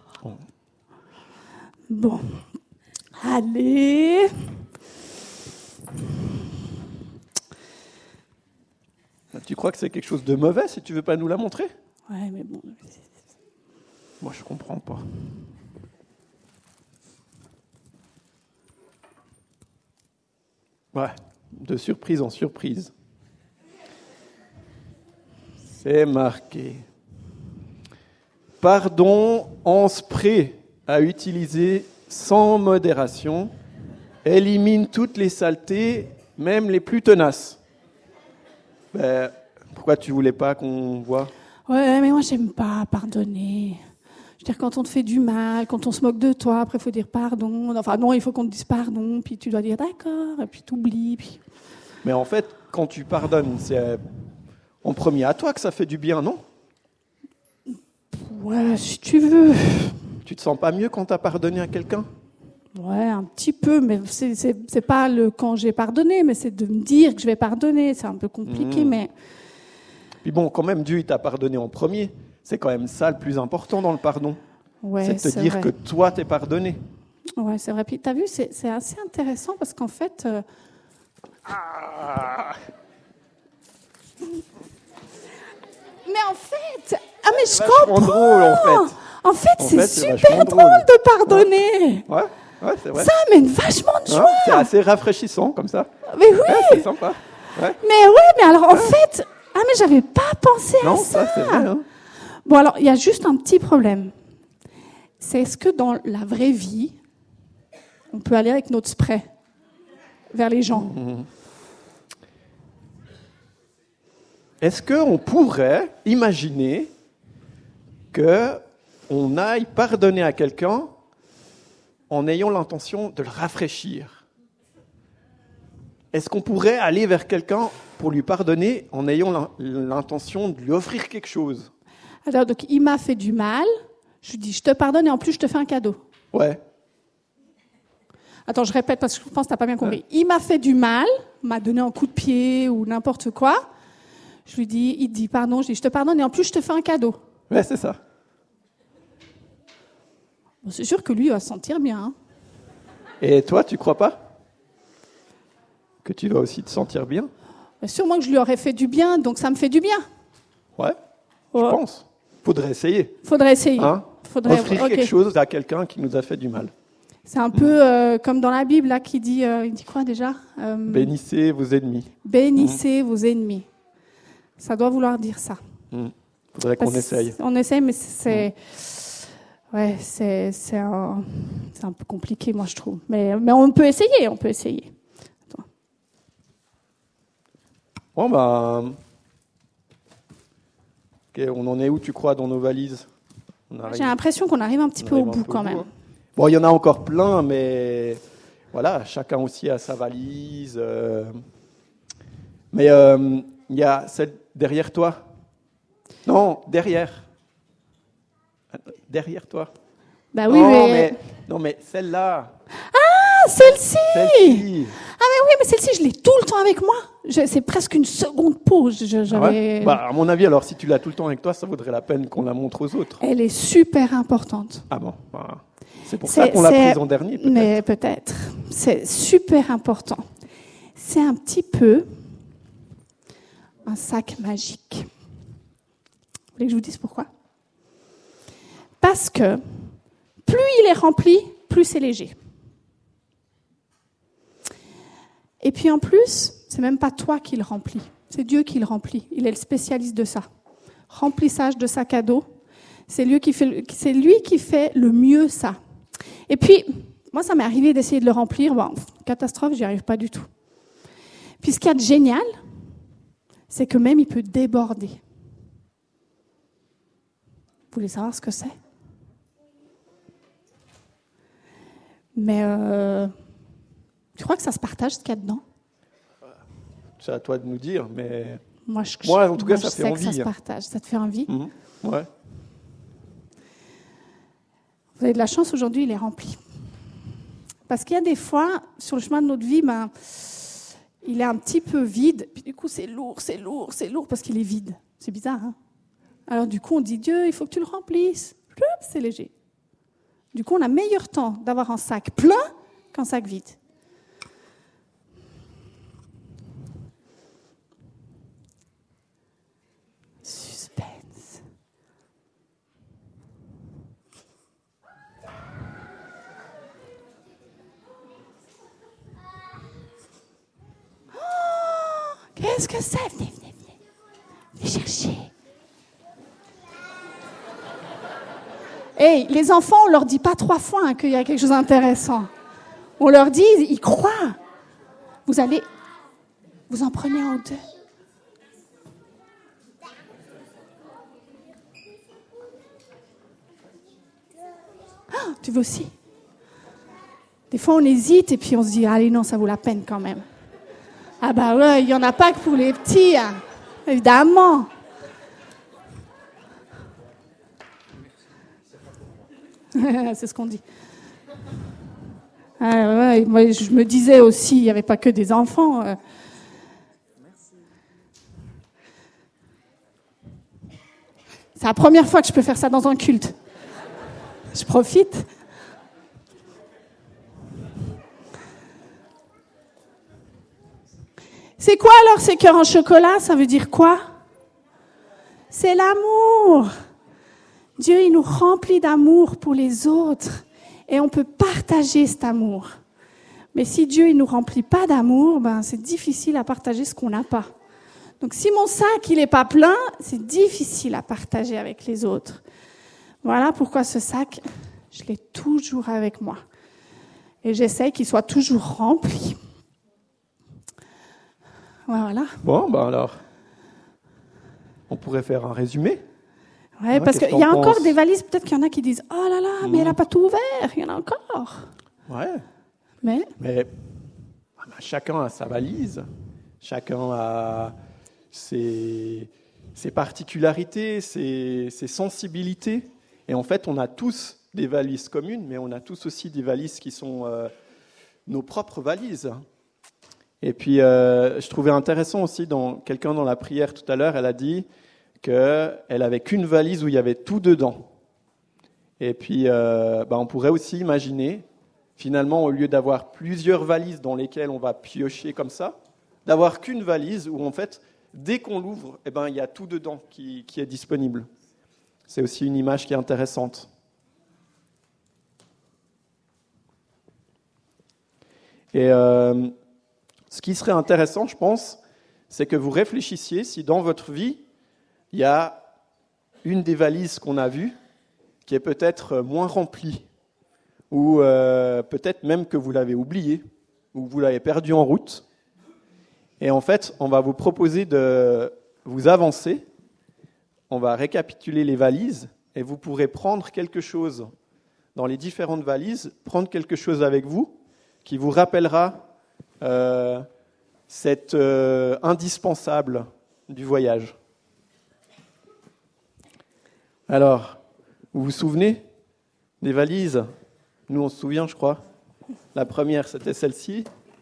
Bon. Allez. Tu crois que c'est quelque chose de mauvais si tu veux pas nous la montrer? Ouais, mais bon... Moi, je comprends pas. Ouais, de surprise en surprise. C'est marqué. Pardon en spray à utiliser sans modération, élimine toutes les saletés, même les plus tenaces. Pourquoi tu voulais pas qu'on voit? Ouais, mais moi, j'aime pas pardonner. Je veux dire, quand on te fait du mal, quand on se moque de toi, après, il faut dire pardon. Enfin, non, il faut qu'on te dise pardon, puis tu dois dire d'accord, et puis t'oublies. Puis... Mais en fait, quand tu pardonnes, c'est en premier à toi que ça fait du bien, non? Ouais, si tu veux. Tu te sens pas mieux quand tu as pardonné à quelqu'un? Ouais, un petit peu, mais c'est pas le quand j'ai pardonné, mais c'est de me dire que je vais pardonner. C'est un peu compliqué, mais... Puis bon, quand même, Dieu, il t'a pardonné en premier. C'est quand même ça le plus important dans le pardon. Ouais, c'est de te dire vrai. que toi, t'es pardonné. Ouais, c'est vrai. Puis t'as vu, c'est assez intéressant parce qu'en fait... Mais en fait... Ah, mais je comprends. Drôle, en fait. En fait, c'est super drôle de pardonner. Ouais, c'est vrai. Ça amène vachement de joie. C'est assez rafraîchissant, comme ça. Mais oui. Ouais, c'est sympa. Ouais. Mais alors en fait... Ah, mais j'avais pas pensé à ça. Non, ça, c'est vrai. Hein. Bon, alors, il y a juste un petit problème. C'est est-ce que dans la vraie vie, on peut aller avec notre spray vers les gens? Est-ce qu'on pourrait imaginer qu'on aille pardonner à quelqu'un en ayant l'intention de le rafraîchir? Est-ce qu'on pourrait aller vers quelqu'un pour lui pardonner en ayant l'intention de lui offrir quelque chose? Alors, donc, il m'a fait du mal, je lui dis, je te pardonne et en plus, je te fais un cadeau. Ouais. Attends, je répète parce que je pense que tu n'as pas bien compris. Il m'a fait du mal, m'a donné un coup de pied ou n'importe quoi. Je lui dis, il dit pardon, je dis je te pardonne et en plus je te fais un cadeau. Ouais, c'est ça. Bon, c'est sûr que lui il va se sentir bien. Hein. Et toi, tu crois pas que tu dois aussi te sentir bien? Mais sûrement que je lui aurais fait du bien, donc ça me fait du bien. Ouais, je pense. Faudrait essayer. Faudrait essayer. Hein? Offrir quelque chose à quelqu'un qui nous a fait du mal. C'est un peu comme dans la Bible là qui dit, il dit quoi déjà Bénissez vos ennemis. Bénissez vos ennemis. Ça doit vouloir dire ça. Faudrait qu'on essaye. On essaye, mais c'est un peu compliqué, moi je trouve. Mais on peut essayer, on peut essayer. Attends. Bon ben, okay, on en est où tu crois dans nos valises? J'ai l'impression qu'on arrive un petit peu au bout quand même. Hein. Bon, il y en a encore plein, mais voilà, chacun aussi a sa valise. Mais il y a celle derrière toi. Non, derrière. Derrière toi. Bah oui, non, mais celle-là. Ah, celle-ci. Ah, mais oui, mais celle-ci, je l'ai tout le temps avec moi. C'est presque une seconde pause. Ouais. Bah, à mon avis, alors, si tu l'as tout le temps avec toi, ça vaudrait la peine qu'on la montre aux autres. Elle est super importante. Ah bon, voilà. C'est pour ça qu'on l'a prise en dernier, peut-être. Mais peut-être. C'est super important. C'est un petit peu un sac magique. Vous voulez que je vous dise pourquoi? Parce que plus il est rempli, plus c'est léger. Et puis en plus, c'est même pas toi qui le remplis, c'est Dieu qui le remplit. Il est le spécialiste de ça. Remplissage de sac à dos, c'est lui qui fait le mieux ça. Et puis, moi, ça m'est arrivé d'essayer de le remplir. Bon, catastrophe, j'y arrive pas du tout. Puis ce qu'il y a de génial, c'est que même il peut déborder. Vous voulez savoir ce que c'est? Mais tu crois que ça se partage ce qu'il y a dedans? C'est à toi de nous dire, mais moi en tout cas, ça fait envie. Que ça se partage. Ça te fait envie? Ouais. Vous avez de la chance, aujourd'hui, il est rempli. Parce qu'il y a des fois, sur le chemin de notre vie, il est un petit peu vide. Puis du coup, c'est lourd, parce qu'il est vide. C'est bizarre, hein? Alors du coup, on dit, Dieu, il faut que tu le remplisses. C'est léger. Du coup, on a meilleur temps d'avoir un sac plein qu'un sac vide. Suspense. Oh, qu'est-ce que c'est? Venez. Venez chercher. Hey, les enfants, on leur dit pas 3 fois qu'il y a quelque chose d'intéressant. On leur dit, ils croient. Vous en prenez un ou deux. Ah, tu veux aussi? Des fois, on hésite et puis on se dit, allez, non, ça vaut la peine quand même. Ah bah ouais, il n'y en a pas que pour les petits, hein. Évidemment. C'est ce qu'on dit. Ah, ouais, moi, je me disais aussi, il n'y avait pas que des enfants. C'est la première fois que je peux faire ça dans un culte. Je profite. C'est quoi alors ces cœurs en chocolat? Ça veut dire quoi? C'est l'amour. Dieu, il nous remplit d'amour pour les autres et on peut partager cet amour. Mais si Dieu, il nous remplit pas d'amour, c'est difficile à partager ce qu'on n'a pas. Donc si mon sac, il est pas plein, c'est difficile à partager avec les autres. Voilà pourquoi ce sac, je l'ai toujours avec moi. Et j'essaie qu'il soit toujours rempli. Voilà. Bon, alors, on pourrait faire un résumé. Ouais, parce qu'il y a encore des valises, peut-être qu'il y en a qui disent « Oh là là, mais elle n'a pas tout ouvert, il y en a encore. » Ouais. Mais chacun a sa valise, chacun a ses particularités, ses sensibilités. Et en fait, on a tous des valises communes, mais on a tous aussi des valises qui sont nos propres valises. Et puis, je trouvais intéressant aussi, quelqu'un dans la prière tout à l'heure, elle a dit qu'elle avait qu'une valise où il y avait tout dedans. Et puis, on pourrait aussi imaginer, finalement, au lieu d'avoir plusieurs valises dans lesquelles on va piocher comme ça, d'avoir qu'une valise où, en fait, dès qu'on l'ouvre, il y a tout dedans qui est disponible. C'est aussi une image qui est intéressante. Et ce qui serait intéressant, je pense, c'est que vous réfléchissiez si dans votre vie, il y a une des valises qu'on a vues qui est peut-être moins remplie, ou peut-être même que vous l'avez oubliée, ou vous l'avez perdue en route. Et en fait, on va vous proposer de vous avancer, on va récapituler les valises, et vous pourrez prendre quelque chose dans les différentes valises, prendre quelque chose avec vous, qui vous rappellera cet indispensable du voyage. Alors, vous vous souvenez des valises ? Nous, on se souvient, je crois. La première, c'était celle-ci.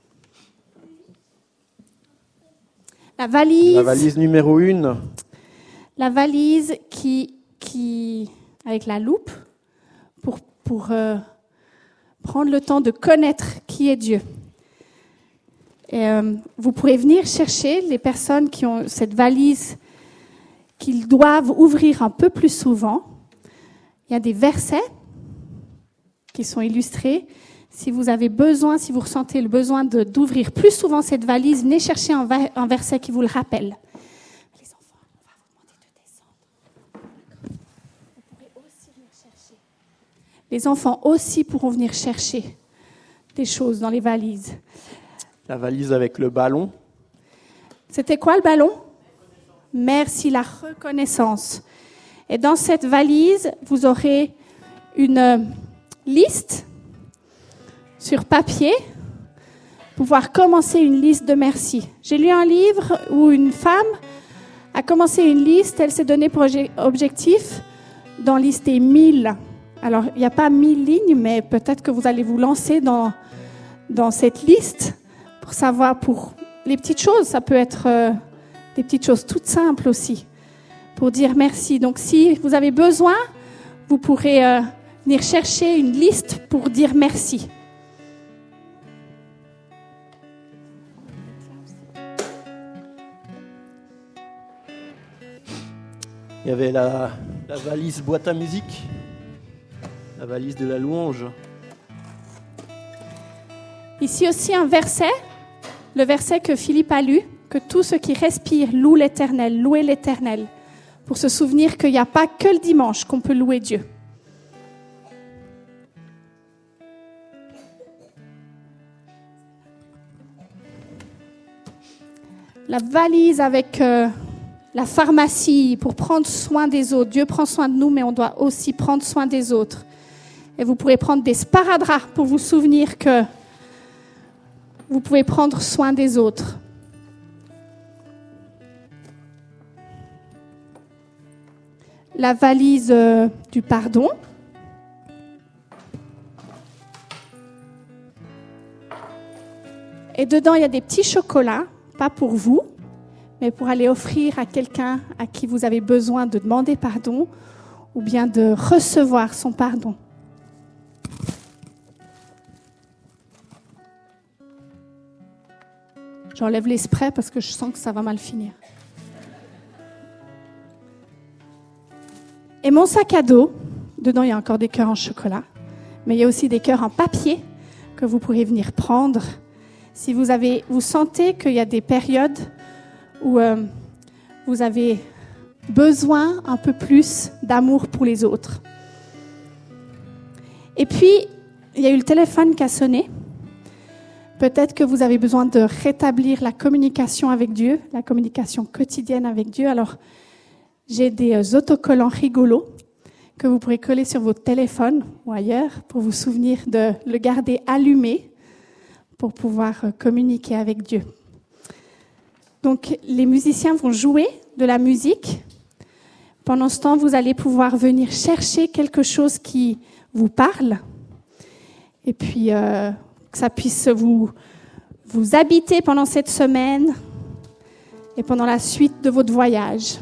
La valise numéro 1. La valise qui avec la loupe, pour prendre le temps de connaître qui est Dieu. Et vous pourrez venir chercher les personnes qui ont cette valise qu'ils doivent ouvrir un peu plus souvent. Il y a des versets qui sont illustrés. Si vous avez besoin, si vous ressentez le besoin d'ouvrir plus souvent cette valise, venez chercher un verset qui vous le rappelle. Les enfants, on va vous demander de descendre. Vous pourrez aussi venir chercher. Les enfants aussi pourront venir chercher des choses dans les valises. La valise avec le ballon. C'était quoi le ballon ? Merci, la reconnaissance. Et dans cette valise, vous aurez une liste sur papier, pouvoir commencer une liste de merci. J'ai lu un livre où une femme a commencé une liste, elle s'est donnée pour objectif d'en lister 1000. Alors, il n'y a pas 1000 lignes, mais peut-être que vous allez vous lancer dans cette liste pour savoir, pour les petites choses, ça peut être des petites choses toutes simples aussi, pour dire merci. Donc, si vous avez besoin, vous pourrez venir chercher une liste pour dire merci. Il y avait la valise boîte à musique, la valise de la louange. Ici aussi un verset, le verset que Philippe a lu, que tous ceux qui respirent louent l'Éternel, louez l'Éternel, pour se souvenir qu'il n'y a pas que le dimanche qu'on peut louer Dieu. La valise avec la pharmacie pour prendre soin des autres. Dieu prend soin de nous, mais on doit aussi prendre soin des autres. Et vous pourrez prendre des sparadraps pour vous souvenir que vous pouvez prendre soin des autres. La valise du pardon. Et dedans, il y a des petits chocolats, pas pour vous, mais pour aller offrir à quelqu'un à qui vous avez besoin de demander pardon ou bien de recevoir son pardon. J'enlève les sprays parce que je sens que ça va mal finir. Et mon sac à dos, dedans il y a encore des cœurs en chocolat, mais il y a aussi des cœurs en papier que vous pourrez venir prendre. Si vous sentez qu'il y a des périodes où vous avez besoin un peu plus d'amour pour les autres. Et puis, il y a eu le téléphone qui a sonné. Peut-être que vous avez besoin de rétablir la communication avec Dieu, la communication quotidienne avec Dieu. Alors, j'ai des autocollants rigolos que vous pourrez coller sur votre téléphone ou ailleurs pour vous souvenir de le garder allumé pour pouvoir communiquer avec Dieu. Donc, les musiciens vont jouer de la musique. Pendant ce temps, vous allez pouvoir venir chercher quelque chose qui vous parle. Et puis, que ça puisse vous habiter pendant cette semaine et pendant la suite de votre voyage.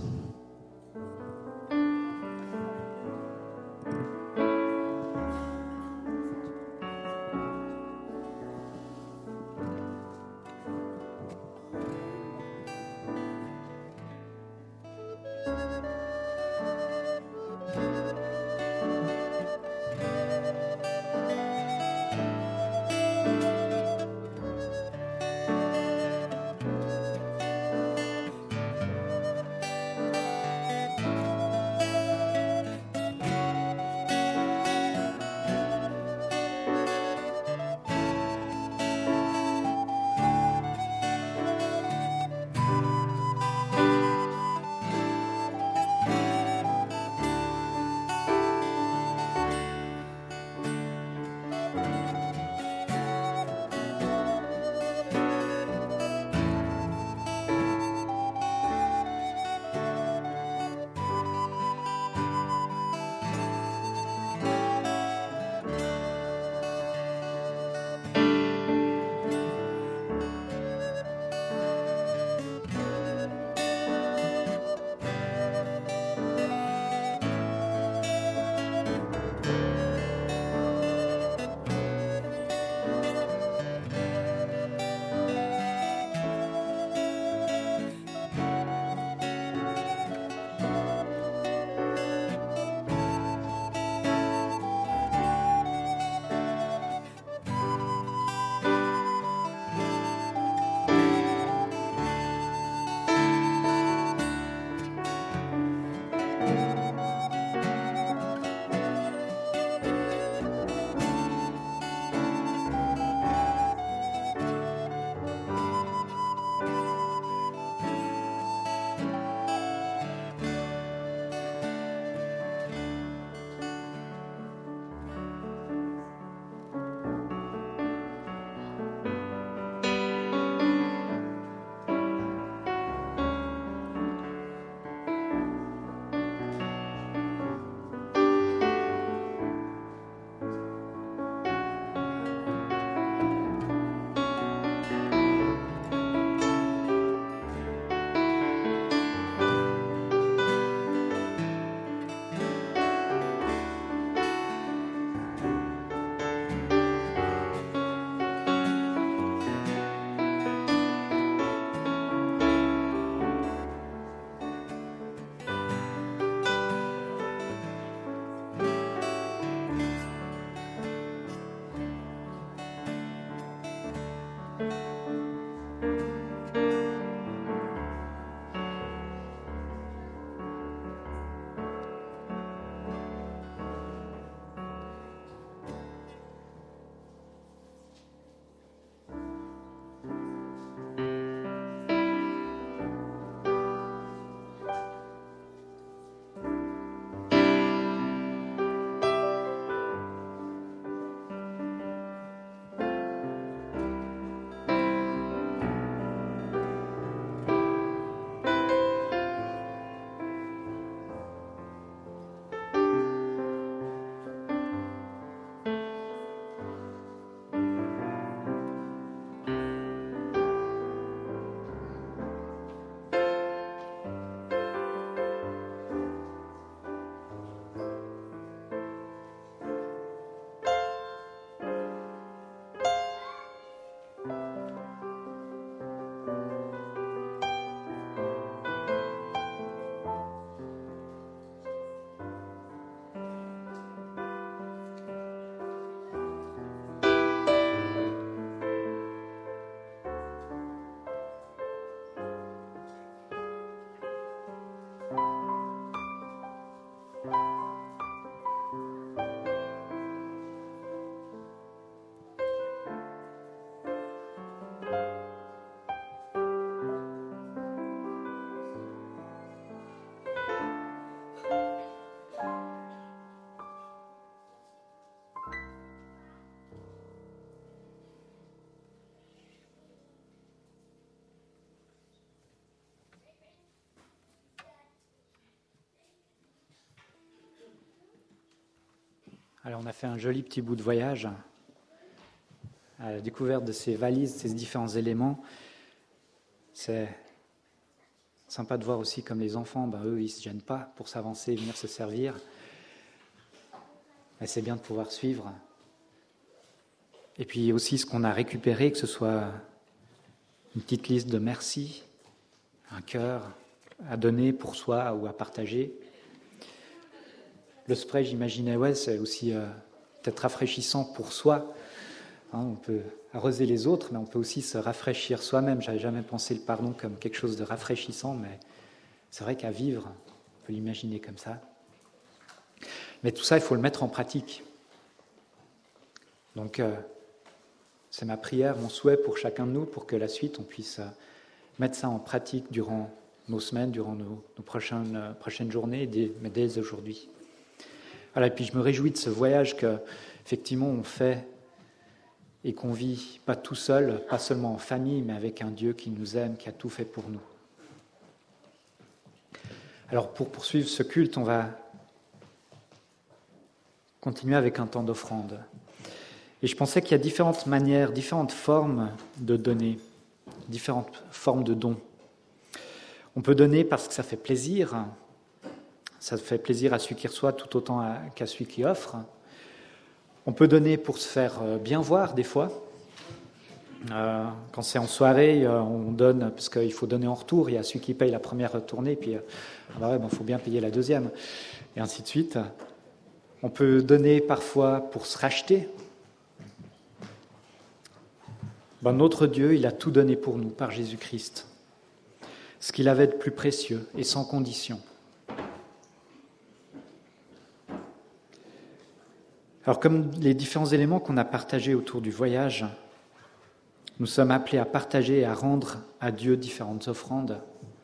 Alors on a fait un joli petit bout de voyage à la découverte de ces valises, ces différents éléments. C'est sympa de voir aussi comme les enfants, eux, ils ne se gênent pas pour s'avancer et venir se servir. Mais c'est bien de pouvoir suivre. Et puis aussi ce qu'on a récupéré, que ce soit une petite liste de merci, un cœur à donner pour soi ou à partager. Le spray, j'imaginais, c'est aussi peut-être rafraîchissant pour soi. On peut arroser les autres, mais on peut aussi se rafraîchir soi-même. Je n'avais jamais pensé le pardon comme quelque chose de rafraîchissant, mais c'est vrai qu'à vivre, on peut l'imaginer comme ça. Mais tout ça, il faut le mettre en pratique. Donc, c'est ma prière, mon souhait pour chacun de nous, pour que la suite, on puisse mettre ça en pratique durant nos semaines, durant nos prochaines journées, mais dès aujourd'hui. Voilà, et puis je me réjouis de ce voyage qu'effectivement on fait et qu'on vit pas tout seul, pas seulement en famille, mais avec un Dieu qui nous aime, qui a tout fait pour nous. Alors pour poursuivre ce culte, on va continuer avec un temps d'offrande. Et je pensais qu'il y a différentes manières, différentes formes de donner, différentes formes de dons. On peut donner parce que ça fait plaisir. Ça fait plaisir à celui qui reçoit tout autant qu'à celui qui offre. On peut donner pour se faire bien voir des fois. Quand c'est en soirée, on donne parce qu'il faut donner en retour. Il y a celui qui paye la première tournée, puis faut bien payer la deuxième, et ainsi de suite. On peut donner parfois pour se racheter. Notre Dieu, il a tout donné pour nous par Jésus-Christ. Ce qu'il avait de plus précieux et sans condition. Alors, comme les différents éléments qu'on a partagés autour du voyage, nous sommes appelés à partager et à rendre à Dieu différentes offrandes.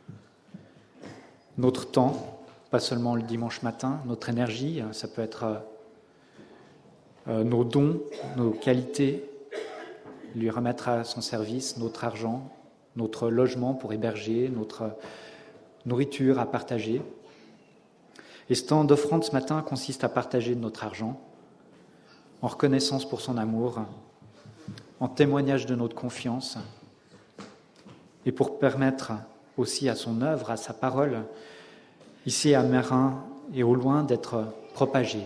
Notre temps, pas seulement le dimanche matin, notre énergie, ça peut être nos dons, nos qualités, lui remettre à son service, notre argent, notre logement pour héberger, notre nourriture à partager. Et ce temps d'offrande ce matin consiste à partager notre argent, en reconnaissance pour son amour, en témoignage de notre confiance, et pour permettre aussi à son œuvre, à sa parole, ici à Meyrin et au loin, d'être propagée.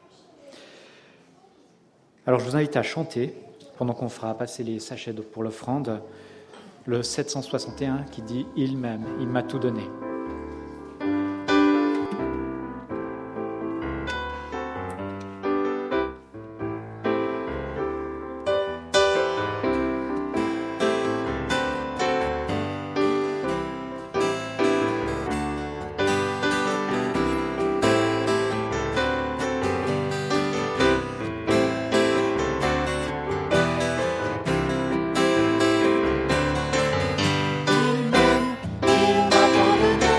Alors je vous invite à chanter, pendant qu'on fera passer les sachets pour l'offrande, le 761 qui dit « Il m'aime, il m'a tout donné ». Il m'a pardonné.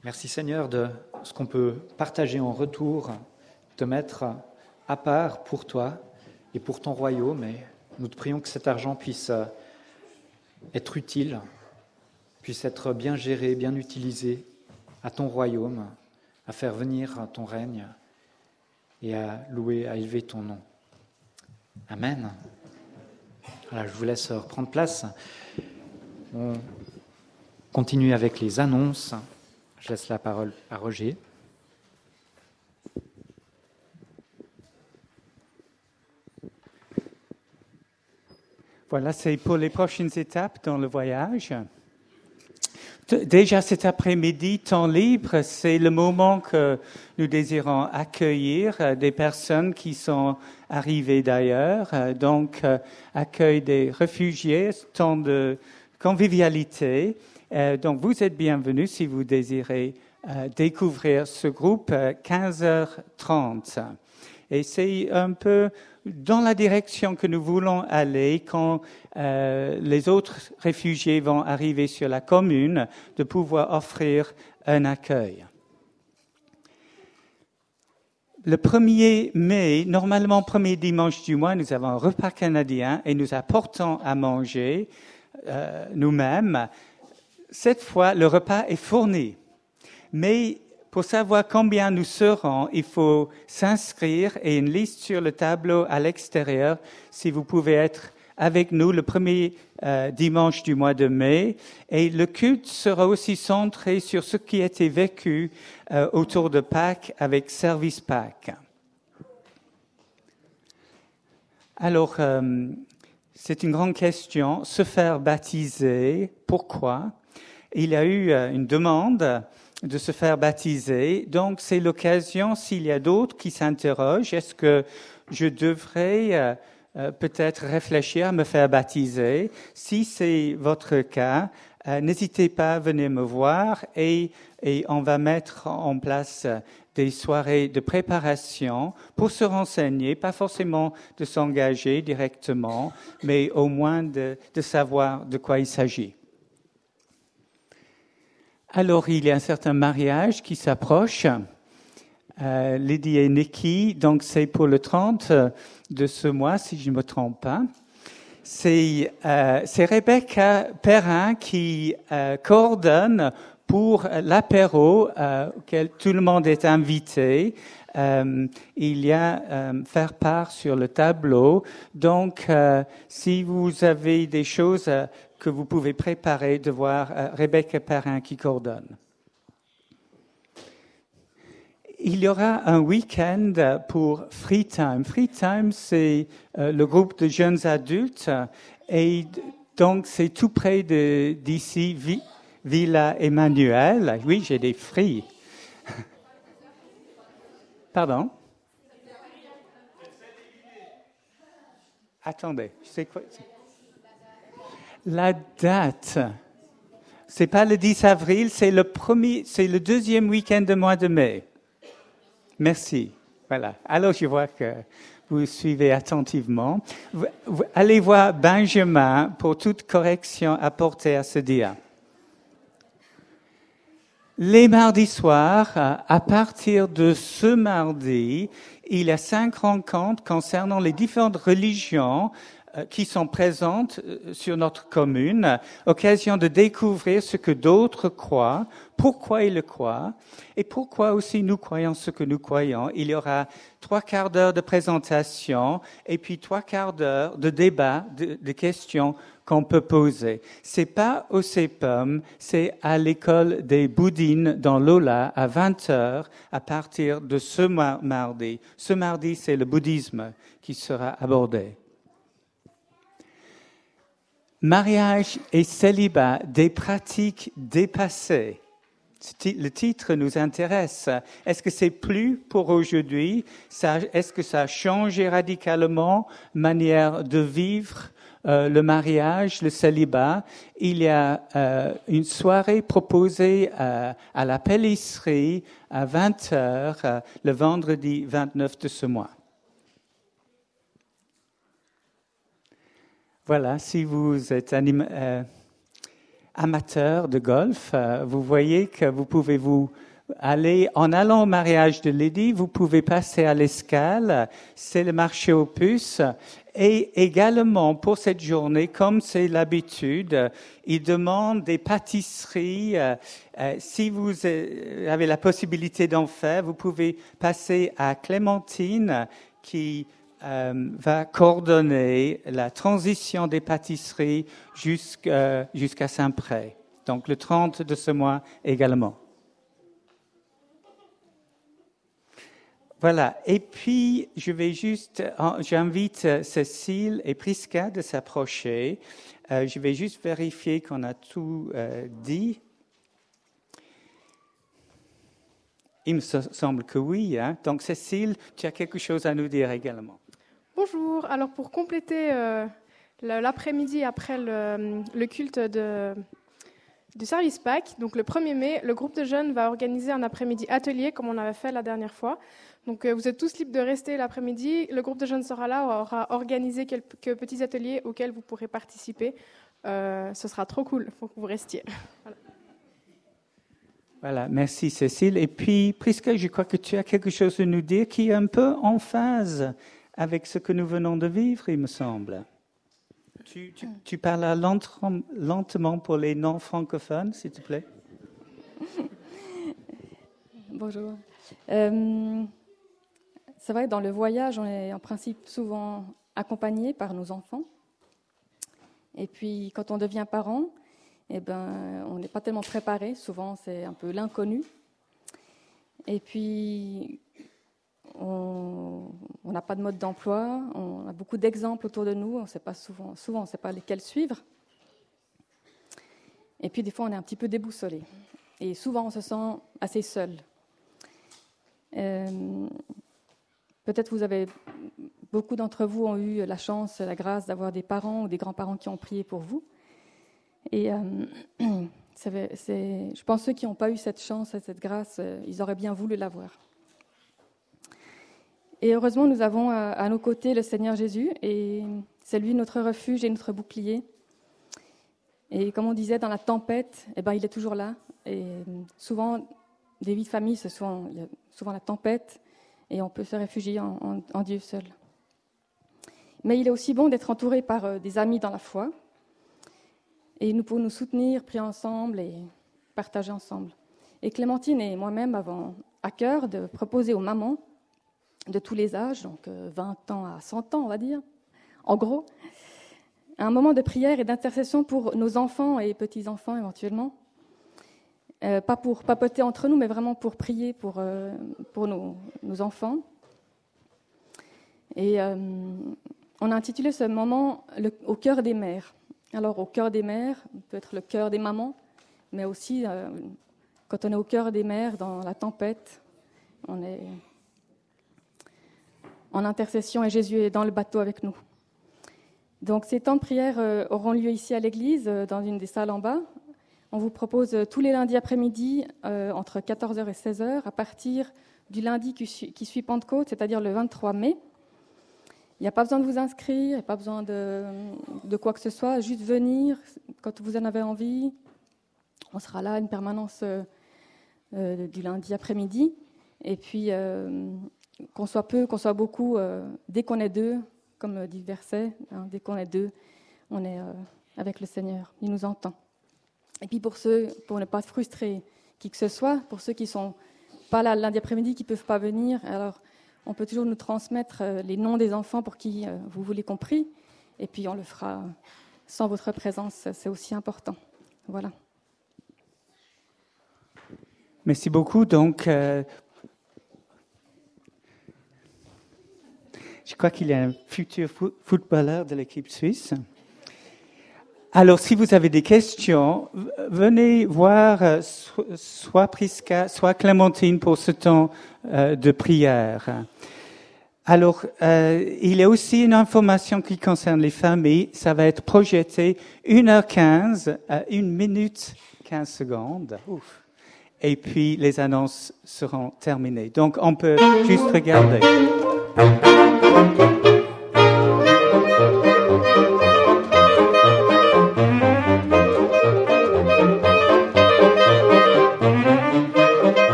Merci Seigneur de ce qu'on peut partager en retour, te mettre à part pour toi et pour ton royaume. Et nous te prions que cet argent puisse être utile, puisse être bien géré, bien utilisé à ton royaume, à faire venir ton règne et à louer, à élever ton nom. Amen. Voilà, je vous laisse reprendre place. On continue avec les annonces. Je laisse la parole à Roger. Voilà, c'est pour les prochaines étapes dans le voyage. Déjà cet après-midi, temps libre, c'est le moment que nous désirons accueillir des personnes qui sont arrivées d'ailleurs. Donc, accueil des réfugiés, temps de convivialité. Donc, vous êtes bienvenus si vous désirez découvrir ce groupe 15h30. Et c'est un peu dans la direction que nous voulons aller quand les autres réfugiés vont arriver sur la commune, de pouvoir offrir un accueil. Le 1er mai, normalement premier dimanche du mois, nous avons un repas canadien et nous apportons à manger nous-mêmes. Cette fois, le repas est fourni. Mais pour savoir combien nous serons, il faut s'inscrire et une liste sur le tableau à l'extérieur si vous pouvez être avec nous le premier dimanche du mois de mai. Et le culte sera aussi centré sur ce qui a été vécu autour de Pâques avec Service Pâques. Alors, c'est une grande question. Se faire baptiser, pourquoi ? Il y a eu une demande de se faire baptiser. Donc, c'est l'occasion, s'il y a d'autres qui s'interrogent, est-ce que je devrais peut-être réfléchir à me faire baptiser? Si c'est votre cas, n'hésitez pas à venir me voir et on va mettre en place des soirées de préparation pour se renseigner, pas forcément de s'engager directement, mais au moins de savoir de quoi il s'agit. Alors, il y a un certain mariage qui s'approche. Lydie et Nikki, donc c'est pour le 30 de ce mois, si je ne me trompe pas. C'est Rebecca Perrin qui coordonne pour l'apéro auquel tout le monde est invité. Il y a faire part sur le tableau. Donc, si vous avez des choses que vous pouvez préparer, de voir Rebecca Perrin qui coordonne. Il y aura un week-end pour Free Time. Free Time, c'est le groupe de jeunes adultes et donc c'est tout près d'ici, Villa Emmanuel. Oui, j'ai des free. Pardon? Attendez, c'est quoi? La date. C'est pas le 10 avril, c'est le deuxième week-end du mois de mai. Merci. Voilà. Alors, je vois que vous suivez attentivement. Vous allez voir Benjamin pour toute correction apportée à ce dia. Les mardis soirs, à partir de ce mardi, il y a 5 rencontres concernant les différentes religions qui sont présentes sur notre commune, occasion de découvrir ce que d'autres croient, pourquoi ils le croient, et pourquoi aussi nous croyons ce que nous croyons. Il y aura 3 quarts d'heure de présentation et puis 3 quarts d'heure de débat, de questions qu'on peut poser. C'est pas au CEPOM, c'est à l'école des Boudines dans Lola à 20h à partir de ce mardi. Ce mardi, c'est le bouddhisme qui sera abordé. Mariage et célibat, des pratiques dépassées. Le titre nous intéresse. Est-ce que c'est plus pour aujourd'hui? Est-ce que ça a changé radicalement manière de vivre le mariage, le célibat? Il y a une soirée proposée à la Pellisserie à 20h le vendredi 29 de ce mois. Voilà, si vous êtes amateurs de golf, vous voyez que vous pouvez en allant au mariage de Lydie, vous pouvez passer à l'Escale, c'est le marché aux puces. Et également, pour cette journée, comme c'est l'habitude, ils demandent des pâtisseries. Si vous avez la possibilité d'en faire, vous pouvez passer à Clémentine qui va coordonner la transition des pâtisseries jusqu'à Saint-Pré. Donc le 30 de ce mois également. Voilà. Et puis, j'invite Cécile et Prisca de s'approcher. Je vais juste vérifier qu'on a tout dit. Il me semble que oui. Hein. Donc, Cécile, tu as quelque chose à nous dire également. Bonjour. Alors, pour compléter l'après-midi après le culte du service Pâques, donc le 1er mai, le groupe de jeunes va organiser un après-midi atelier comme on avait fait la dernière fois. Donc vous êtes tous libres de rester l'après-midi. Le groupe de jeunes sera là, aura organisé quelques petits ateliers auxquels vous pourrez participer. Ce sera trop cool, il faut que vous restiez. Voilà, merci Cécile. Et puis Prisca, je crois que tu as quelque chose à nous dire qui est un peu en phase avec ce que nous venons de vivre, il me semble. Tu parles lentement pour les non-francophones, s'il te plaît. Bonjour. C'est vrai, dans le voyage, on est en principe souvent accompagné par nos enfants. Et puis, quand on devient parent, on n'est pas tellement préparé. Souvent, c'est un peu l'inconnu. Et puis, on n'a pas de mode d'emploi. On a beaucoup d'exemples autour de nous. On ne sait pas souvent, on ne sait pas lesquels suivre. Et puis, des fois, on est un petit peu déboussolé. Et souvent, on se sent assez seul. Peut-être beaucoup d'entre vous ont eu la chance, la grâce d'avoir des parents ou des grands-parents qui ont prié pour vous. Et je pense que ceux qui n'ont pas eu cette chance et cette grâce, ils auraient bien voulu l'avoir. Et heureusement, nous avons à nos côtés le Seigneur Jésus, et c'est lui notre refuge et notre bouclier. Et comme on disait, dans la tempête, il est toujours là. Et souvent, des vies de famille, il y a souvent la tempête, et on peut se réfugier en Dieu seul. Mais il est aussi bon d'être entouré par des amis dans la foi, et nous pouvons nous soutenir, prier ensemble et partager ensemble. Et Clémentine et moi-même avons à cœur de proposer aux mamans de tous les âges, donc 20 ans à 100 ans, on va dire, en gros, un moment de prière et d'intercession pour nos enfants et petits-enfants éventuellement. Pas pour papoter entre nous, mais vraiment pour prier pour nos enfants. Et on a intitulé ce moment « Au cœur des mères ». Alors, au cœur des mères, peut être le cœur des mamans, mais aussi, quand on est au cœur des mères, dans la tempête, on est en intercession et Jésus est dans le bateau avec nous. Donc, ces temps de prière auront lieu ici à l'église, dans une des salles en bas. On vous propose tous les lundis après-midi, entre 14h et 16h, à partir du lundi qui suit Pentecôte, c'est-à-dire le 23 mai. Il n'y a pas besoin de vous inscrire, il n'y a pas besoin de quoi que ce soit, juste venir quand vous en avez envie. On sera là, une permanence du lundi après-midi. Et puis, qu'on soit peu, qu'on soit beaucoup, dès qu'on est deux, comme dit le verset, dès qu'on est deux, on est avec le Seigneur, il nous entend. Et puis pour ne pas frustrer qui que ce soit, pour ceux qui ne sont pas là lundi après-midi, qui ne peuvent pas venir, alors on peut toujours nous transmettre les noms des enfants pour qui vous voulez qu'on prie, et puis on le fera sans votre présence, c'est aussi important. Voilà. Merci beaucoup. Donc, je crois qu'il y a un futur footballeur de l'équipe suisse. Alors, si vous avez des questions, venez voir soit Prisca, soit Clémentine pour ce temps de prière. Alors, il y a aussi une information qui concerne les familles. Ça va être projeté 1h15 à 1 minute 15 secondes. Ouf. Et puis, les annonces seront terminées. Donc, on peut juste regarder.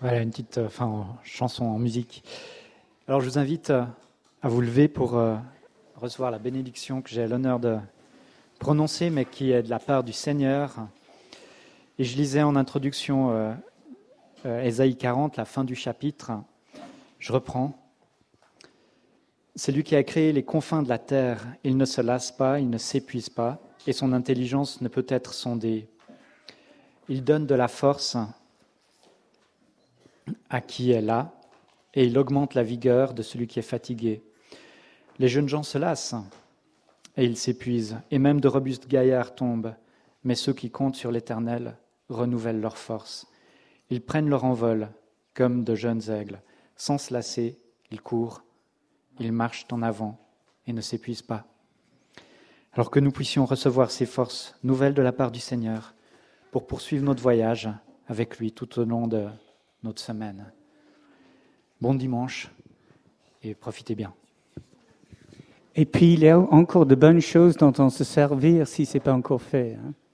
Voilà, une petite chanson en musique. Alors, je vous invite à vous lever pour recevoir la bénédiction que j'ai l'honneur de prononcer, mais qui est de la part du Seigneur. Et je lisais en introduction Ésaïe 40, la fin du chapitre. Je reprends. C'est lui qui a créé les confins de la terre. Il ne se lasse pas, il ne s'épuise pas, et son intelligence ne peut être sondée. Il donne de la force à qui est là, et il augmente la vigueur de celui qui est fatigué. Les jeunes gens se lassent, et ils s'épuisent, et même de robustes gaillards tombent, mais ceux qui comptent sur l'Éternel renouvellent leur force. Ils prennent leur envol, comme de jeunes aigles. Sans se lasser, ils courent, ils marchent en avant, et ne s'épuisent pas. Alors que nous puissions recevoir ces forces nouvelles de la part du Seigneur, pour poursuivre notre voyage avec lui tout au long de notre semaine. Bon dimanche et profitez bien. Et puis, il y a encore de bonnes choses dont on se servir si ce n'est pas encore fait. Hein.